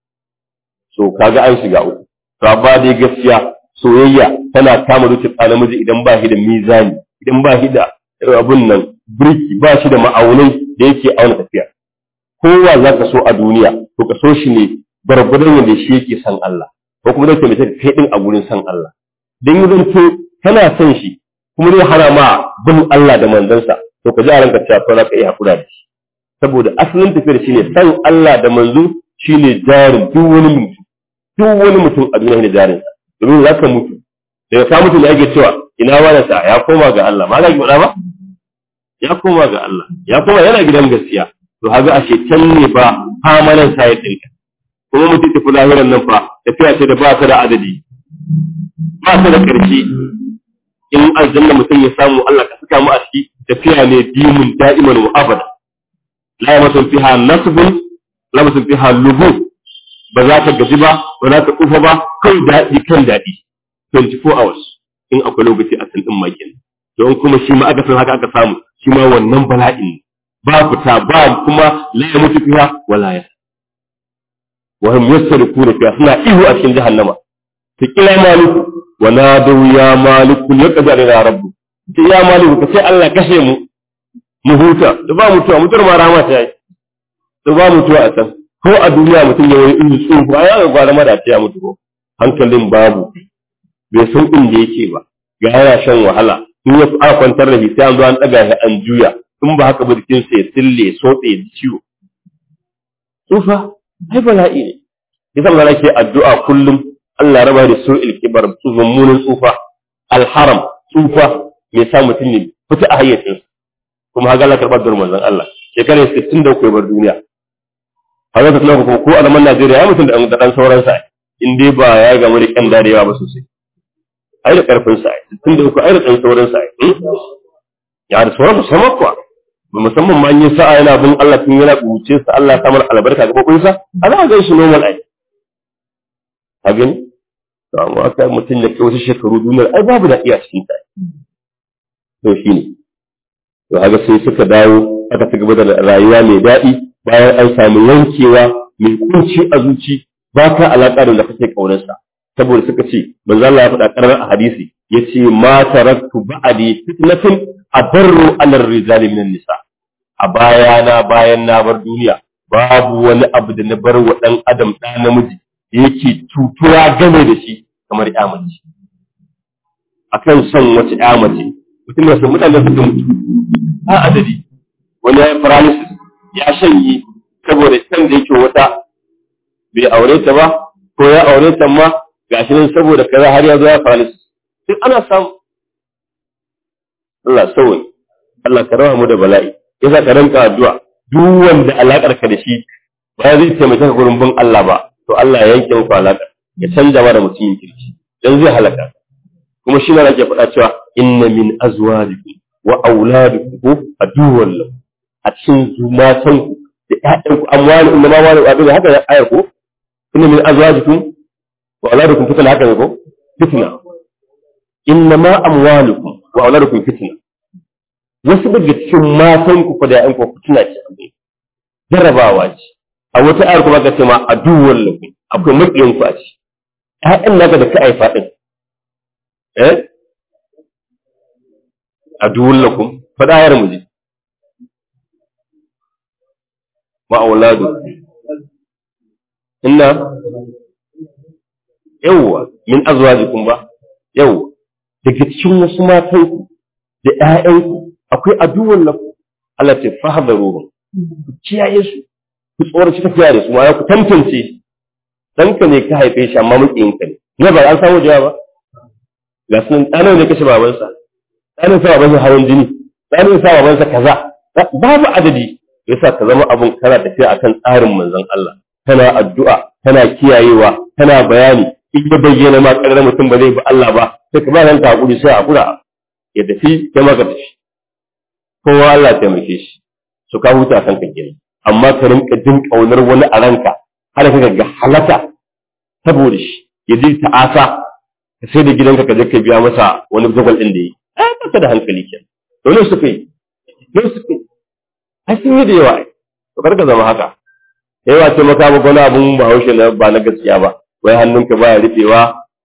So kaga an shiga uku. To amma dai gaskiya soyayya tana kama zuciyar ɗan namiji idan ba shi da mizani, idan ba shi da abun nan birki, ba shi da ma'aunai da yake auna tafiya. Kowa za ka so a duniya, to ka so shi ne gwargwadon wanda shi yake san Allah, ko kuma zai taimake kai din a gurin san Allah. Dan yi zanto kana son shi, kuma zai hana ma bin Allah da manzansa, to ka ji a ranka cewa za ka iya haƙura da shi. Saboda asalin tafiyar shi ne san Allah da manzo shi ne jarin duk wani mutum a duniya ne jarinsa. Domin za ka mutu, daga ka mutu da ake cewa ina wani sa ya koma ga Allah, ma za ki faɗa ba? Ya koma ga Allah, ya koma yana gidan gaskiya. To haga ashe can ne ba amalan sa ya dinka. Kuma mutum tafi lahiran nan fa tafiya ce da ba ta da adadi, ba ta da ƙarshe. In aljanna mutum ya samu Allah ka saka mu a ciki, tafiya ne dimun da'iman wa abada. La yamassun fiha nasbun, la yamassun fiha lugub. Ba za ka gaji ba za ka tsufa ba, kai daɗi kan daɗi. 24 hours in akwai lokaci a san ɗin makin. Don kuma shi ma aka san haka aka samu, shi ma wannan bala'in ba fita ba kuma la ya mutu fiha wala ya. Wa hum yasrifuna fiha, suna ihu a cikin jahannama. Ta kira maliku wa nadu ya maliku laqad alaina rabbu. Ta ya maliku ka ce Allah kashe mu. mu huta da ba mutuwa mutuwar ma rama ta yi da ba mutuwa a can ko a duniya mutum ya wani inda tsufa ya ga gwara mada ta ya mutu ko hankalin babu bai san inda yake ba ga yana shan wahala in wasu aka kwantar da shi sai an zo an ɗaga shi an juya in ba haka ba jikin sa ya sille sotse da ciwo tsufa ai bala'i ne yasa mana ke addu'a kullum Allah raba da su'il kibar mummunan tsufa alharam tsufa mai sa mutum ne fita a hayyacin kuma haka Allah karɓar da manzon Allah shekarar 63 bar duniya a zaka tuna kuma ko a zaman Najeriya ya mutum da dan sauran sa in dai ba ya gamu da kyan darewa ba sosai ai da karfin sa 63 ai da dan sauran sa ya da sauran musamman kuwa musamman ma yin sa'a yana bin Allah tun yana kuce sa Allah ya samar albarka ga kokon sa a za ga shi normal ai a gani to amma kai mutum da ke wasu shekaru duniyar ai babu da iya cikin ta to shine to haka sai suka dawo aka ci gaba da rayuwa mai daɗi bayan an samu yankewa mai kunci a zuci ba ka alaƙa da kake kaunarsa saboda suka ce manzo Allah ya faɗa ƙarar a hadisi yace ma taraktu ba'di fitnatin adarru ala rijali min nisa a bayan na bar duniya babu wani abu da na bar wa dan adam da namiji yake tutuwa game da shi kamar ƴamace akan son wace ƴamace mutum da sun mutane suka mutu a adadi wani ya yi paralysis ya shanye saboda can da yake wata bai aure ta ba ko ya aure ta ma gashi nan saboda kaza har ya zo ya paralysis sai ana samu Allah sauyi Allah ka rawa mu da bala'i yasa ka ranka addu'a duk wanda alakar ka da shi ba zai taimake ka gurin bin Allah ba to Allah ya yanke muku alaka ya canja ma da mutumin kirki dan zai halaka kuma shi ne nake faɗa cewa inna min azwajikum wa auladikum aduwwan lakum a cikin matanku da ƴaƴanku amwali inda ma wani abin haka ya ayar ko inna min azwajikum wa auladikum fitna haka ne ko fitna inna ma amwalukum wa auladukum fitna wasu daga cikin matanku fa da ƴaƴanku fitna ce jarabawa ce a wata ayar kuma ka ce ma aduwwan lakum akwai maƙiyanku a ci ƴaƴan naka da ka aifa din aduwwan lakum fada ayar mu je ma auladu inna yawwa min azwajikum ba yawwa daga cikin wasu matanku da ƴaƴanku akwai aduwwan lakum Allah ta fahdaru ku kiyaye su ku tsoraci ta kiyaye su ma ku tantance danka ne ka haife shi amma mukin ka ne ba an samu jawaba ga sunan ɗanar ne kashe babansa ɗanin sa babansa hawan jini ɗanin sa babansa kaza babu adadi yasa ka zama abun kana tafiya akan tsarin manzon Allah kana addu'a kana kiyayewa kana bayani in ya bayyana ma ƙarar mutum ba zai bi Allah ba sai ka ba nan ka hakuri sai a kura ya tafi kai ma ka tafi kowa Allah ya taimake shi su ka huta kanka kenan amma ka rinka jin kaunar wani a ranka har ka ga halaka saboda shi ya ji ta'asa sai da gidanka ka je ka biya masa wani zagwal din da yi ka da hankali kenan dole su kai ai sun yi da yawa to karka zama haka yawa ce maka ba wani abun ba haushe na ba na gaskiya ba wai hannunka baya rufewa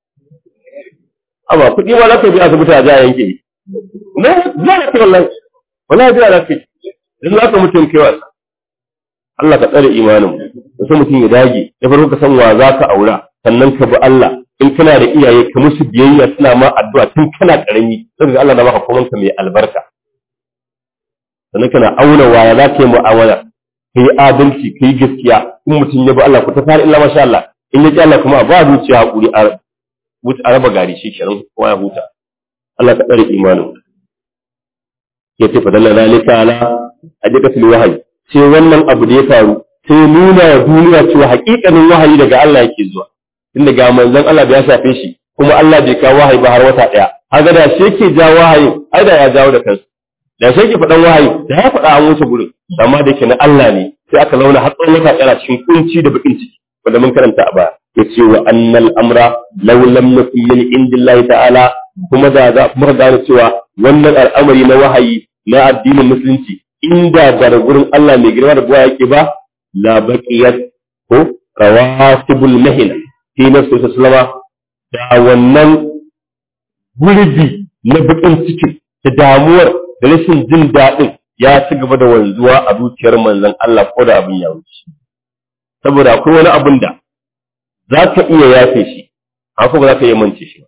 amma kuɗi ma za ka biya asibiti a jiya yanke ne za ka wallahi wallahi biya za ka idan za ka mutum kai wasa Allah ka tsare imanin mu sai mutum ya dage da farko ka san wa za ka aura sannan ka bi Allah in kana da iyaye ka musu biyayya suna ma addu'a tun kana karami sai ga Allah na baka komai ka mai albarka sannan kana auna waya za ka yi mu'amala ka yi adalci ka yi gaskiya in mutum ya bi Allah ku ta fara illa masha Allah in ya ji Allah kuma ba zuciya hakuri a raba gari shi kenan kowa ya huta Allah ka tsare imanin ya ce fadalla zalika ala ajikatul wahyi sai wannan abu da ya faru sai nuna wa duniya cewa haƙiƙanin wahayi daga Allah yake zuwa tun daga manzon Allah da ya shafe shi kuma Allah bai kawo wahayi ba har wata ɗaya haka da shi yake jawo wahayi ai da ya jawo da kansa da sai ki faɗan wahayi da ya faɗa an wuce gurin amma da ke na Allah ne sai aka launa har tsawon wata ɗaya cikin kunci da bakin ciki wanda mun karanta a baya yace wa annal amra law lam yakun min indillahi ta'ala kuma da za mu gane cewa wannan al'amari na wahayi na addinin musulunci inda daga gurin Allah mai girma da buwa yake ba la baqiyat ko rawatibul mahina fi nafsi sallama da wannan gurbi na bakin ciki da damuwar da rashin jin daɗin ya ci gaba da wanzuwa a zuciyar manzon Allah ko da abin ya wuce. Saboda akwai wani abin da za ka iya yafe shi, haka ba za ka iya mance shi ba.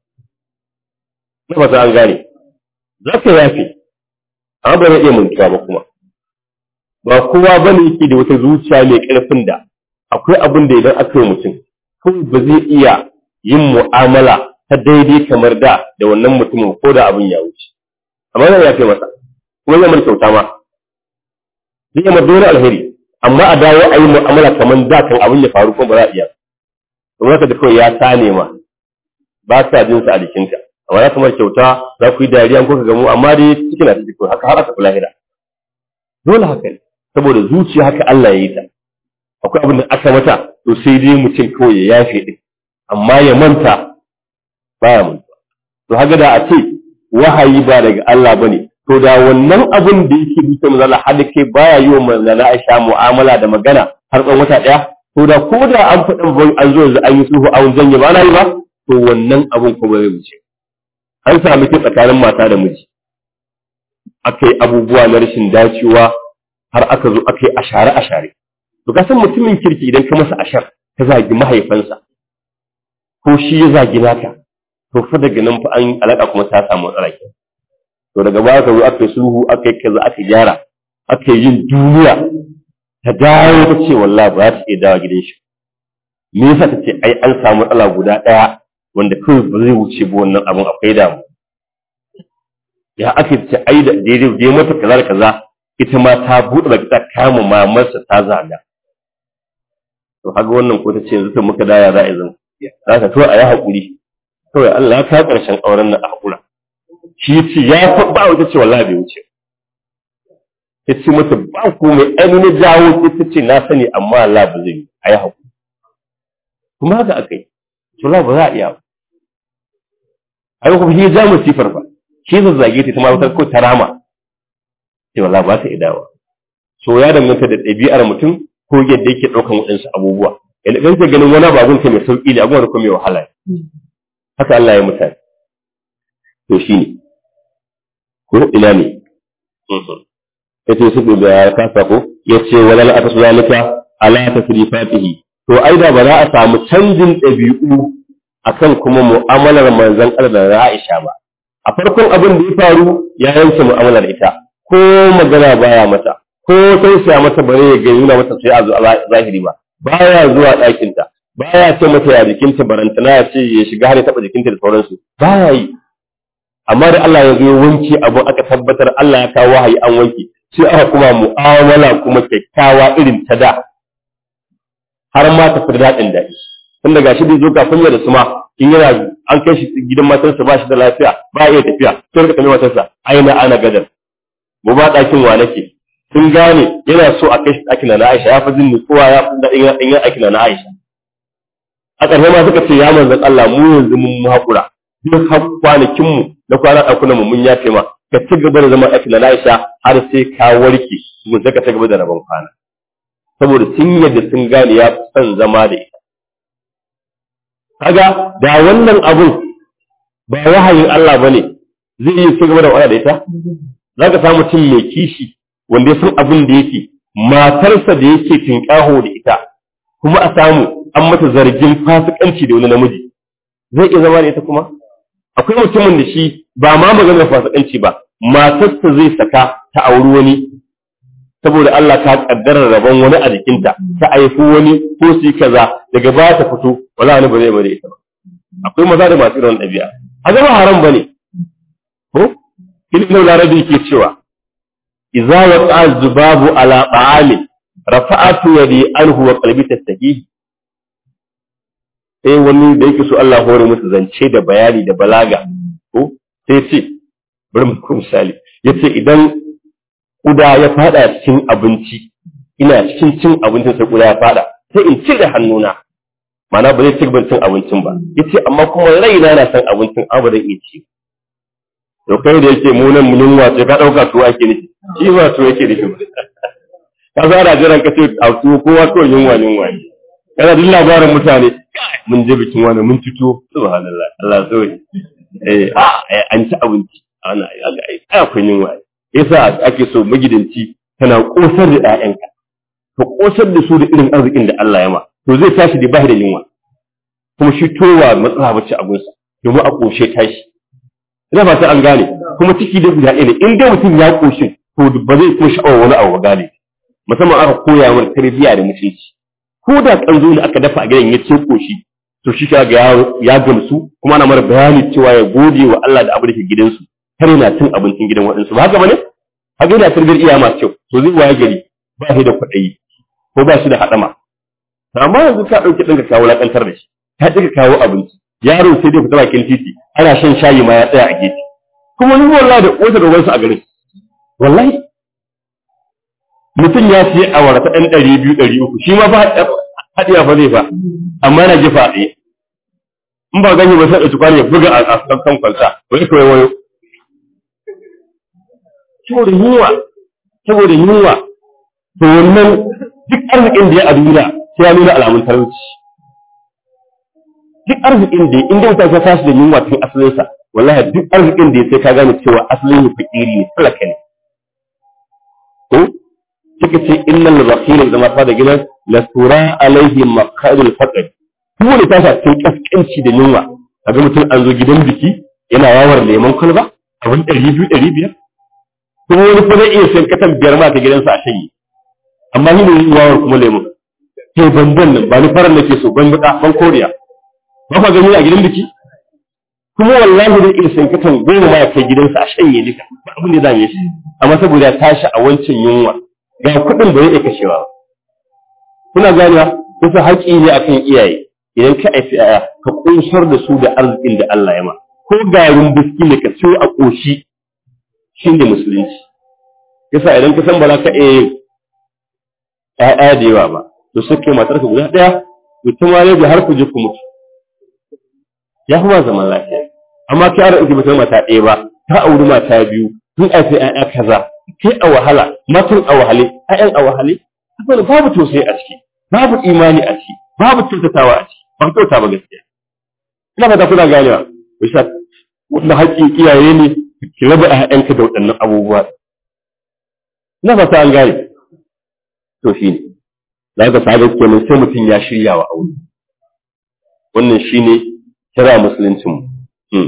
Na fata an gane, za ka yafe, amma ba zai iya mantuwa ba kuma. Ba kowa ba ne yake da wata zuciya mai ƙarfin da akwai abin da idan aka yi mutum, kawai ba zai iya yin mu'amala ta daidai kamar da wannan mutumin ko da abin ya wuce. Amma zai yafe masa, kuma zai mana kyauta ma. Zai yi mana dole alheri, amma a dawo a yi mu'amala kamar da kan abin ya faru kuma ba za a iya. Kuma haka da kawai ya sane ma, ba sa jin sa a jikinka. Amma ya kamar kyauta za ku yi dariya ko ka gamu, amma dai cikin na ta jiko haka har aka fi lahira. Dole haka ne, saboda zuciya haka Allah ya yi ta. Akwai abin da aka mata, to sai dai mutum kawai ya yafe ɗin, amma ya manta ba ya manta. To haka da a ce wahayi ba daga Allah ba ne, to da wannan abin da yake bisa manzala har da kai baya yi wa manzala Aisha mu'amala da magana har tsawon wata ɗaya, to da ko da an faɗin ban an zo yanzu an yi sulhu an janye ba na yi ba, to wannan abin kuma zai wuce. An sami ke tsakanin mata da miji. Aka yi abubuwa na rashin dacewa har aka zo aka yi ashare. To ka san mutumin kirki idan ka masa ashar ka zagi mahaifansa ko shi ya zagi naka, to fa daga nan fa an alaka kuma ta samu matsala ke. To daga baya ka zo aka yi sulhu aka yi kaza aka gyara aka yi yin duniya ta dawo ta ce wallahi ba za ta iya dawo gidan shi. Me yasa ta ce ai an samu matsala guda ɗaya wanda kawai ba zai wuce ba wannan abin akwai damu. Ya aka ce ai da daidai mata kaza da kaza ita ma ta buɗe baki ta kama mamarsa ta zaga. To haka wannan ko ta ce yanzu muka daya za a yi zan. Za ka to a yi haƙuri. Kawai Allah ya kawo ƙarshen auren nan a haƙura. Shi ce ya ba wata ce wallahi bai wuce. Ta ce mata ba komai ainihin jawo ta ce na sani amma Allah ba zai yi a yi haƙuri. Kuma haka aka yi. To ba za a iya ba. Ai kuma shi ya ja musifar ba. Shi zazzage ta ma wata ko ta rama. Sai wallahi ba ta idawa. So ya danganta da ɗabi'ar mutum ko yadda yake ɗaukan waɗansu abubuwa. Idan kake ganin wani babun ka mai sauƙi ne abubuwan kuma mai wahala. Haka Allah ya mutane. To shi ne. Ko ina ne? Yace su da ya kasa ko yace walal atasu zalika ala tasrifatihi. To ai da ba za a samu canjin ɗabi'u akan kuma mu'amalar manzon Allah da Aisha ba. A farkon abin da ya faru ya yanke mu'amalar ita. Ko magana baya mata, ko tausaya mata bare ya gani na mata sai a zahiri ba. Baya zuwa ɗakinta, baya ce mata ya jikinta barantana ya ce ya shiga har ya taɓa jikinta da sauransu. Baya yi. Amma da Allah ya zo wanke abu aka tabbatar Allah ya kawo wahayi an wanke, sai aka kuma mu'amala kuma kyakkyawa irin ta da. Har ma ta fi daɗin daɗi. Tun daga shi bai zo kafin ya da su ma in yana an kai shi gidan matarsa ba shi da lafiya ba iya tafiya sai ka kalli matarsa aina ana gadar mu ba ɗakin wa nake sun gane yana so a kai shi ɗakin na Aisha ya fi jin nutsuwa ya fi daɗin yin ɗakin na Aisha a ƙarshe ma suka ce ya manzan Allah mu yanzu mun haƙura duk kwanakin mu na kwana ɗakunan mu mun yafe ma ka ci gaba da zama ɗakin na Aisha har sai ka warke mun zaka ci gaba da rabon kwana saboda sun yadda sun gane ya fi son zama da ita. Kaga da wannan abun ba wahayin Allah bane zai yi ci gaba da wada da ita zaka samu mutum mai kishi wanda ya san abin da yake matarsa da yake tinkaho da ita kuma a samu an mata zargin fasikanci da wani namiji zai iya zama da ita kuma akwai mutumin da shi ba ma maganar fasikanci ba matarsa zai saka ta auri wani saboda Allah ta kaddara rabon wani a jikinta ta aifu wani ko su kaza daga baya ta fito wala wani ba zai bare ita ba akwai maza da masu irin ɗabi'a a zama haram bane ko ilimin larabi ke cewa idza waqa zubabu ala ta'ami rafa'atu yadi anhu wa qalbi tastahihi sai wani da yake so Allah hore musu zance da bayani da balaga ko sai ce bari mu misali yace idan kuda ya fada cikin abinci ina cikin cin abincin sai kuda ya fada sai in cire hannuna mana ba zai ci gaba cin abincin ba yace amma kuma raina na san abincin abu da iya ci to kai da yake mu nan mun wace ka dauka to ake ne shi ba to yake da shi ka zara jiran ka ce a to kowa to yunwa ne kana duk labarin mutane mun je bikin wani mun fito subhanallah Allah so an ci abinci ana ai akwai yunwa yasa ake so magidanci kana kosar da ƴaƴanka ka kosar da su da irin arzikin da Allah ya ma to zai tashi da bashi da yunwa kuma shi towa matsala bace a gunsa domin a koshe tashi ina fata an gane kuma ciki da guda ɗaya ne in dai mutum ya koshe to ba zai ko sha'awar wani abu ba gane musamman aka koya mana tarbiyya da mutunci ko da kanzo ne aka dafa a gidan ya ce koshi to shi ka ga ya gamsu kuma ana mara bayani cewa ya gode wa Allah da abu da ke gidansu har yana cin abincin gidan waɗansu ba haka bane haka yana tarbiyyar iya masu kyau to zai waye gari ba shi da kwaɗayi ko ba shi da haɗama amma yanzu ka ɗauki ɗinka kawo lakantar da shi ka ɗinka kawo abinci yaro sai dai fita bakin titi ana shan shayi ma ya tsaya a gefe kuma ni wallahi da wata da wasu a garin wallahi mutum ya siya awara ta ɗan 200-300 shi ma ba haɗiya fa zai fa amma yana gefa a tsaye in ba ganye ba sai da tukwane ya buga a kan kwalta wai kawai wayo saboda yunwa to wannan duk arzikin da ya a duniya sai ya nuna alamun talauci duk arzikin da inda mutum ka tashi da yunwa cikin asalinsa wallahi duk arzikin da ya sai ka gane cewa asalin ya fakiri ne talaka ne ko suka ce innal bakhil zama fa da gidan la tura alaihi maqadul faqr duk wani tashi cikin kaskanci da yunwa kaga mutum an zo gidan biki yana yawar lemon kwalba abin 200-500 kuma wani fa zai iya sayan katan biyar ma ta gidansa a shanye amma ni ne yawar kuma lemon sai banban nan ba ni faran nake so ban buka ban koriya ba ka gani a gidan biki kuma wallahi zai iya sayan katan goma ma kai gidansa a shanye duka ba abin da zan yi shi amma saboda ya tashi a wancan yunwa ga kuɗin da ya kashewa kuna ganewa kusa haƙi ne akan iyaye idan ka aifi aya ka kunsar da su da arzikin da Allah ya ma ko garin biski ne ka ciwo a ƙoshi shi ne musulunci yasa idan ka san ba za ka iya yin ƴaƴa da yawa ba to suke matar ka guda ɗaya to ta ma ne har ku je ku mutu ya kuma zaman lafiya amma ka yara ita ba ta mata ɗaya ba ta auri mata biyu sun aifi ƴaƴa kaza kai a wahala matan a wahale ƴaƴan a wahale saboda babu tausayi a ciki babu imani a ciki babu kyautatawa a ciki ba kyauta ba gaskiya ina ba ta kuna ganewa bisa wanda haƙƙin iyaye ne ki raba ƴaƴanka da waɗannan abubuwa ina ba ta an gane to shi ne za ka sa gaskiya ne sai mutum ya shirya wa aure wannan shine kira musuluncin mu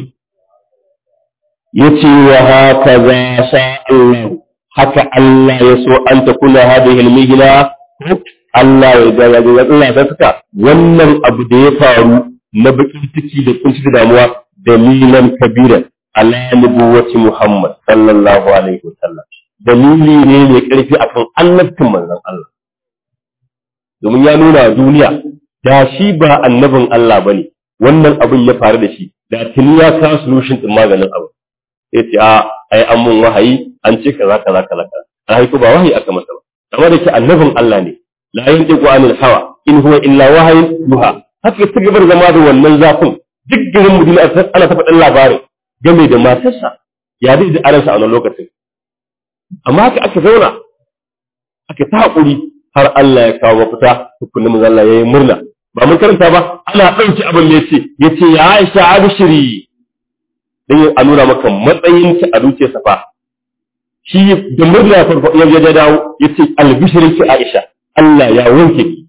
yace wa haka za sha Allah haka Allah ya so an ta kula hadhihi al-mihla Allah ya ga ya Allah ta saka wannan abu da ya faru na bakin ciki da kunci da damuwa dalilan kabira ala nubuwati Muhammad sallallahu alaihi wasallam dalili ne mai karfi akan annabtin manzon Allah domin ya nuna duniya da shi ba annabin Allah bane wannan abin ya faru da shi da tuni ya kawo solution din maganin abu sai ce ai an mun wahayi an ce kaza kaza kaza ai ko ba wahayi aka masa ba amma da ke annabin Allah ne la yantiqu anil hawa in huwa illa wahyun yuha haka ta gabar zama da wannan zafin duk garin mudina ana ta faɗin labarin game da matarsa ya dai da aransa a wannan lokacin amma haka aka zauna aka ta haƙuri har Allah ya kawo mafita tukunna manzo Allah yayi murna ba mun karanta ba ana ɗauki abin da yace ya Aisha abshiri dan a nuna maka matsayin ta a zuciyarsa fa shi da murna farko ya dawo yace albishirin ki Aisha Allah ya wanke ki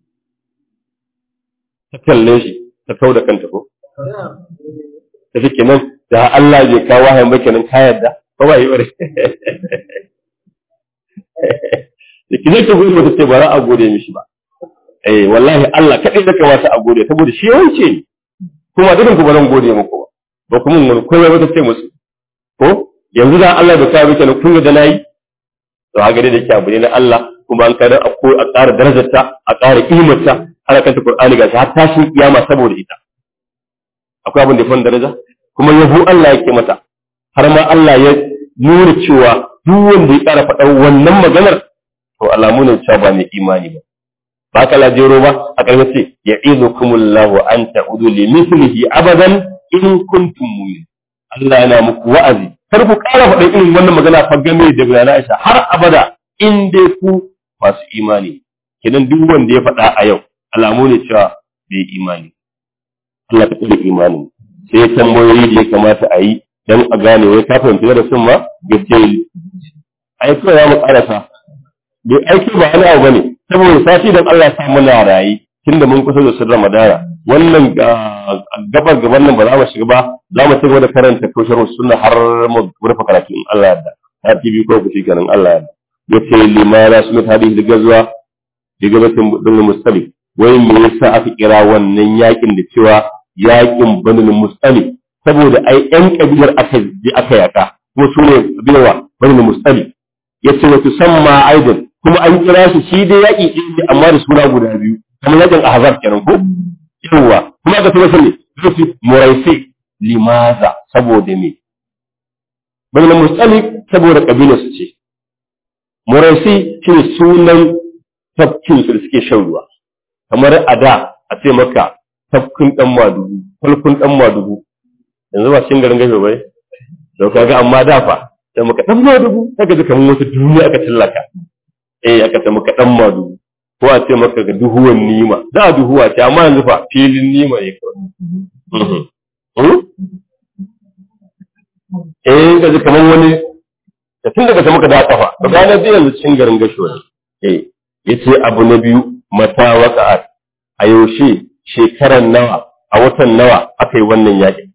ta kalle shi ta kau da kanta ko ta fi kenan da Allah bai kawo wahayin ba kenan ka yarda ko ba yi bare da kike ta gode mata ce ba za a gode mishi ba wallahi Allah kadai da kamata a gode saboda shi wance ne kuma dukan ku ba zan gode muku ba kuma mun koyi wata ce musu ko yanzu da Allah bai kawo kenan kun ga nayi to haka dai da ke abu ne na Allah kuma an kada a ƙara darajarta a ƙara kimarta ana kanta Qur'ani ga har tashin kiyama saboda ita akwai abin da ya fi daraja kuma yabo Allah yake mata har ma Allah ya nuna cewa duk wanda ya ƙara faɗa wannan maganar to alamu ne cewa ba mai imani ba ba ka lajero ba a ƙarshe ce ya'idukumullahu an ta'udu li mithlihi abadan in kuntum mu'min Allah yana muku wa'azi kar ku ƙara faɗa irin wannan magana fa game da Ibn Aisha har abada in dai ku masu imani kenan duk wanda ya faɗa a yau alamu ne cewa bai imani Allah ta kula imani sai tambayoyi da ya kamata a yi dan a gane wai ka fahimci da sun ma gaske ai kawai za mu karasa bai aiki ba wani abu bane saboda sati dan Allah ya sa muna rayi tunda mun kusa da sirrin Ramadana wannan gaban nan ba za mu shiga ba za mu cigaba da karanta koshar sunna har mu rufe karatu in Allah ya yarda ta TV ko ku kenan Allah ya yarda yace limana sunna hadisi da gazuwa daga batun Banul Mustalik wai me yasa aka kira wannan yakin da cewa yakin Banul Mustalik saboda ai ɗan kabilar aka yaka ko su ne kabilar Banul Mustalik yace wa tusamma aidan kuma an kira shi dai yaki ɗin amma da suna guda biyu kamar yakin Ahzab kenan ko yawa kuma aka tura ne su Muraisi limaza saboda me Banul Mustalik saboda kabilar su ce Muraisi shi sunan tafkin su da suke shan ruwa kamar a da a ce maka tafkin dan Madugu falkun dan Madugu yanzu ba shin garin gafe bai to kaga amma da fa sai maka dan Madugu kaga da kamar wata duniya aka tallaka aka ce maka dan Madugu ko a ce maka ga duhuwan nima da duhuwa ce amma yanzu fa filin nima ne kawai kaga kamar wani tun daga ta maka da kafa to ga na yanzu cikin garin gasho ne yace abu na biyu mata waqa'at a yaushe shekaran nawa a watan nawa aka yi wannan yaƙi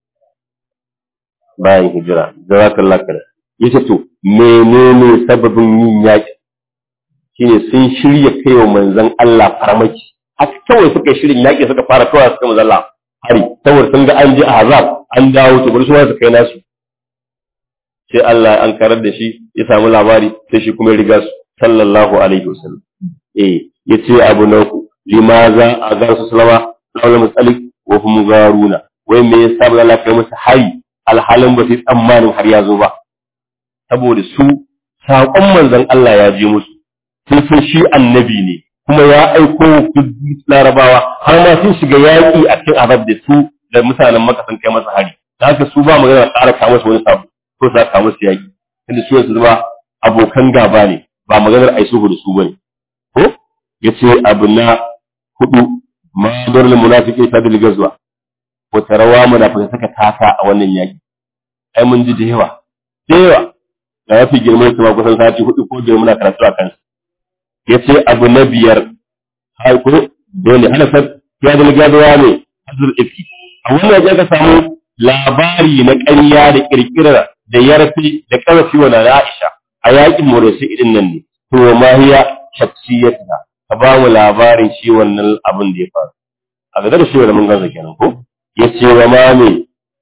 bayan hijira jazakallahu khair yace to menene sababin yin yaƙi shine sun shirya kaiwa manzon Allah farmaki haka kawai suka shirin yaƙi suka fara kawai suka manzon Allah hari saboda sun ga an ji Ahzab an dawo to bari su kai nasu sai Allah an karar da shi ya samu labari sai shi kuma ya riga su sallallahu alaihi wasallam yace abu na ku limaza a garsu salama lawal musalik wa hum garuna wai me yasa ba Allah kai musu hari alhalin ba sai tsammanin har ya zo ba saboda su saƙon manzon Allah ya je musu sun san shi annabi ne kuma ya aiko larabawa har ma sun shiga yaƙi a cikin Arab da su da mutanen Makka sun kai masa hari haka su ba magana ƙara kawo musu wani sabo ko sa kawo musu yaƙi inda su yanzu ba abokan gaba ne ba maganar aisuhu da su bane ko yace abu na hudu ma darul munafiqi ta bil gazwa wata rawa munafiqai suka taka a wannan yaki ai mun ji da yawa da yafi girman su ma kusan sati hudu ko biyar muna karatu a kansu yace abu na biyar ai ko dole halafat ya da gazwa ne hazur ifki a wannan ya ka samu labari na ƙarya da kirkira da yarfi da karfi wa Aisha a yakin Muraisi idin nan ne to ma hiya shakhsiyatha ka ba mu labarin shi wannan abin da ya faru a ga da shi da mun ganza kenan ko yace wa ma ne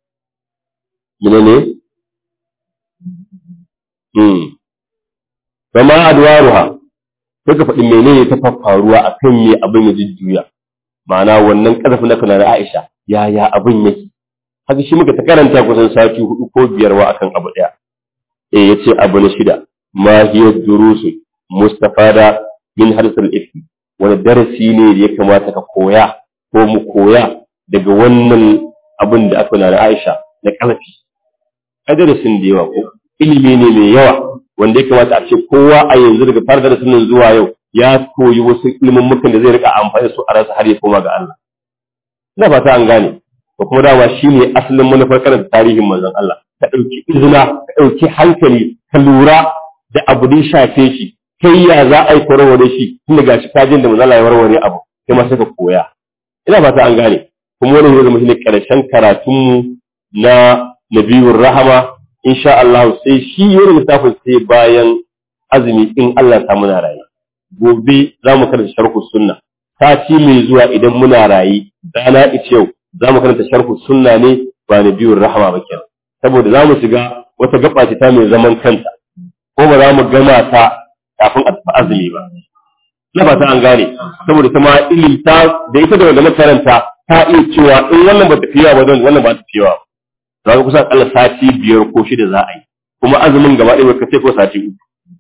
wa ma adwaruha sai ka faɗi menene ta faruwa akan me abin ya jujjuya ma'ana wannan karfi na kana Aisha yaya abin yake haka shi muka ta karanta kusan sati 4 ko 5 wa akan abu daya yace abu na shida ma hiya durusu mustafada min hadithul ifki wani darasi ne da ya kamata ka koya ko mu koya daga wannan abin da aka nuna Aisha na kalfi a darasin da yawa ko ilimi ne mai yawa wanda ya kamata a ce kowa a yanzu daga fara darasin nan zuwa yau ya koyi wasu ilimin mukan da zai rika amfani su a rasa har ya koma ga Allah ina fata an gane ko kuma dama shine asalin manufar karanta tarihin manzon Allah ka dauki izina ka dauki hankali ka lura da abu da ya shafe shi kai ya za a yi warware shi tun daga shi kajin da manzala ya warware abu kai ma sai ka koya ina fata an gane kuma wannan yau da mutum ne karshen karatunmu na nabiyur rahama insha Allah sai shi yau littafin sai bayan azumi in Allah ya samu na rayi gobe za mu karanta sharhu sunna sati mai zuwa idan muna rayi rana ita yau za mu karanta sharhu sunna ne ba nabiyur rahama ba kenan saboda za mu shiga wata gaba ce ta mai zaman kanta ko ba za mu gama ta kafin a tafi azumi ba na fata an gane saboda kuma ilimta da ita da wanda makaranta ta iya cewa in wannan ba tafiya ba don wannan ba tafiya za ka kusa akalla sati 5 ko 6 za a yi kuma azumin gaba ɗaya ka ce ko sati 3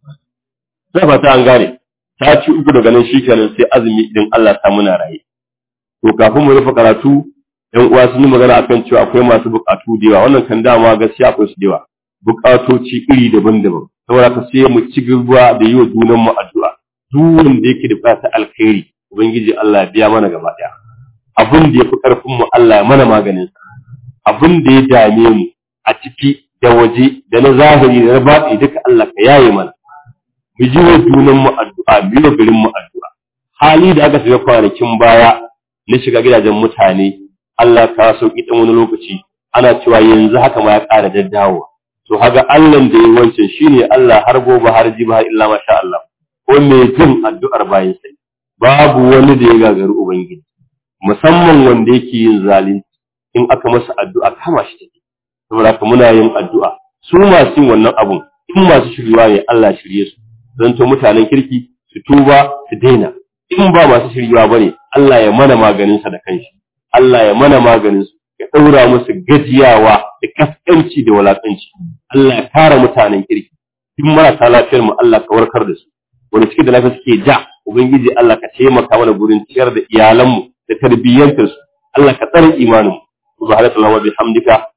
na fata an gane sati 3 daga nan shikenan sai azumi idan Allah ta muna raye to kafin mu rufe karatu ɗan uwa sun yi magana akan cewa akwai masu buƙatu da yawa wannan kan dama gaskiya akwai su da yawa buƙatoci iri daban-daban saboda ka sai mu ci gaba da yi wa junan mu addu'a duk wanda yake da fata alkhairi ubangiji Allah ya biya mana gaba daya abin da yafi karfin mu Allah ya mana maganin sa abin da ya dame mu a ciki da waje da na zahiri da na baɗi duka Allah ka yaye mana mu ji wa junan mu addu'a mu yi garin mu addu'a hali da aka shiga kwanakin baya na shiga gidajen mutane Allah ka sauki dan wani lokaci ana cewa yanzu haka ma ya ƙara daddawa to haga Allah da ya wancan shine Allah har gobe har jibi har illa masha Allah ko mai jin addu'ar bayin sai babu wani da ya gagari ubangiji musamman wanda yake yin zalunci in aka masa addu'a kama shi take saboda haka muna yin addu'a su masu yin wannan abun in masu shiriwa ne Allah shirye su don to mutanen kirki su tuba su daina in ba masu shiriwa bane Allah ya mana maganin sa da kanshi Allah ya mana maganin su ya daura musu gajiyawa da kaskanci da walakanci Allah ya kare mutanen kirki duk marasa lafiyar mu Allah ka warkar da su wanda suke da lafiya suke ja ubangiji Allah ka taimaka mana gurin ciyar da iyalan mu da tarbiyyantar su Allah ka tsare imanin mu subhanallahi wa bihamdika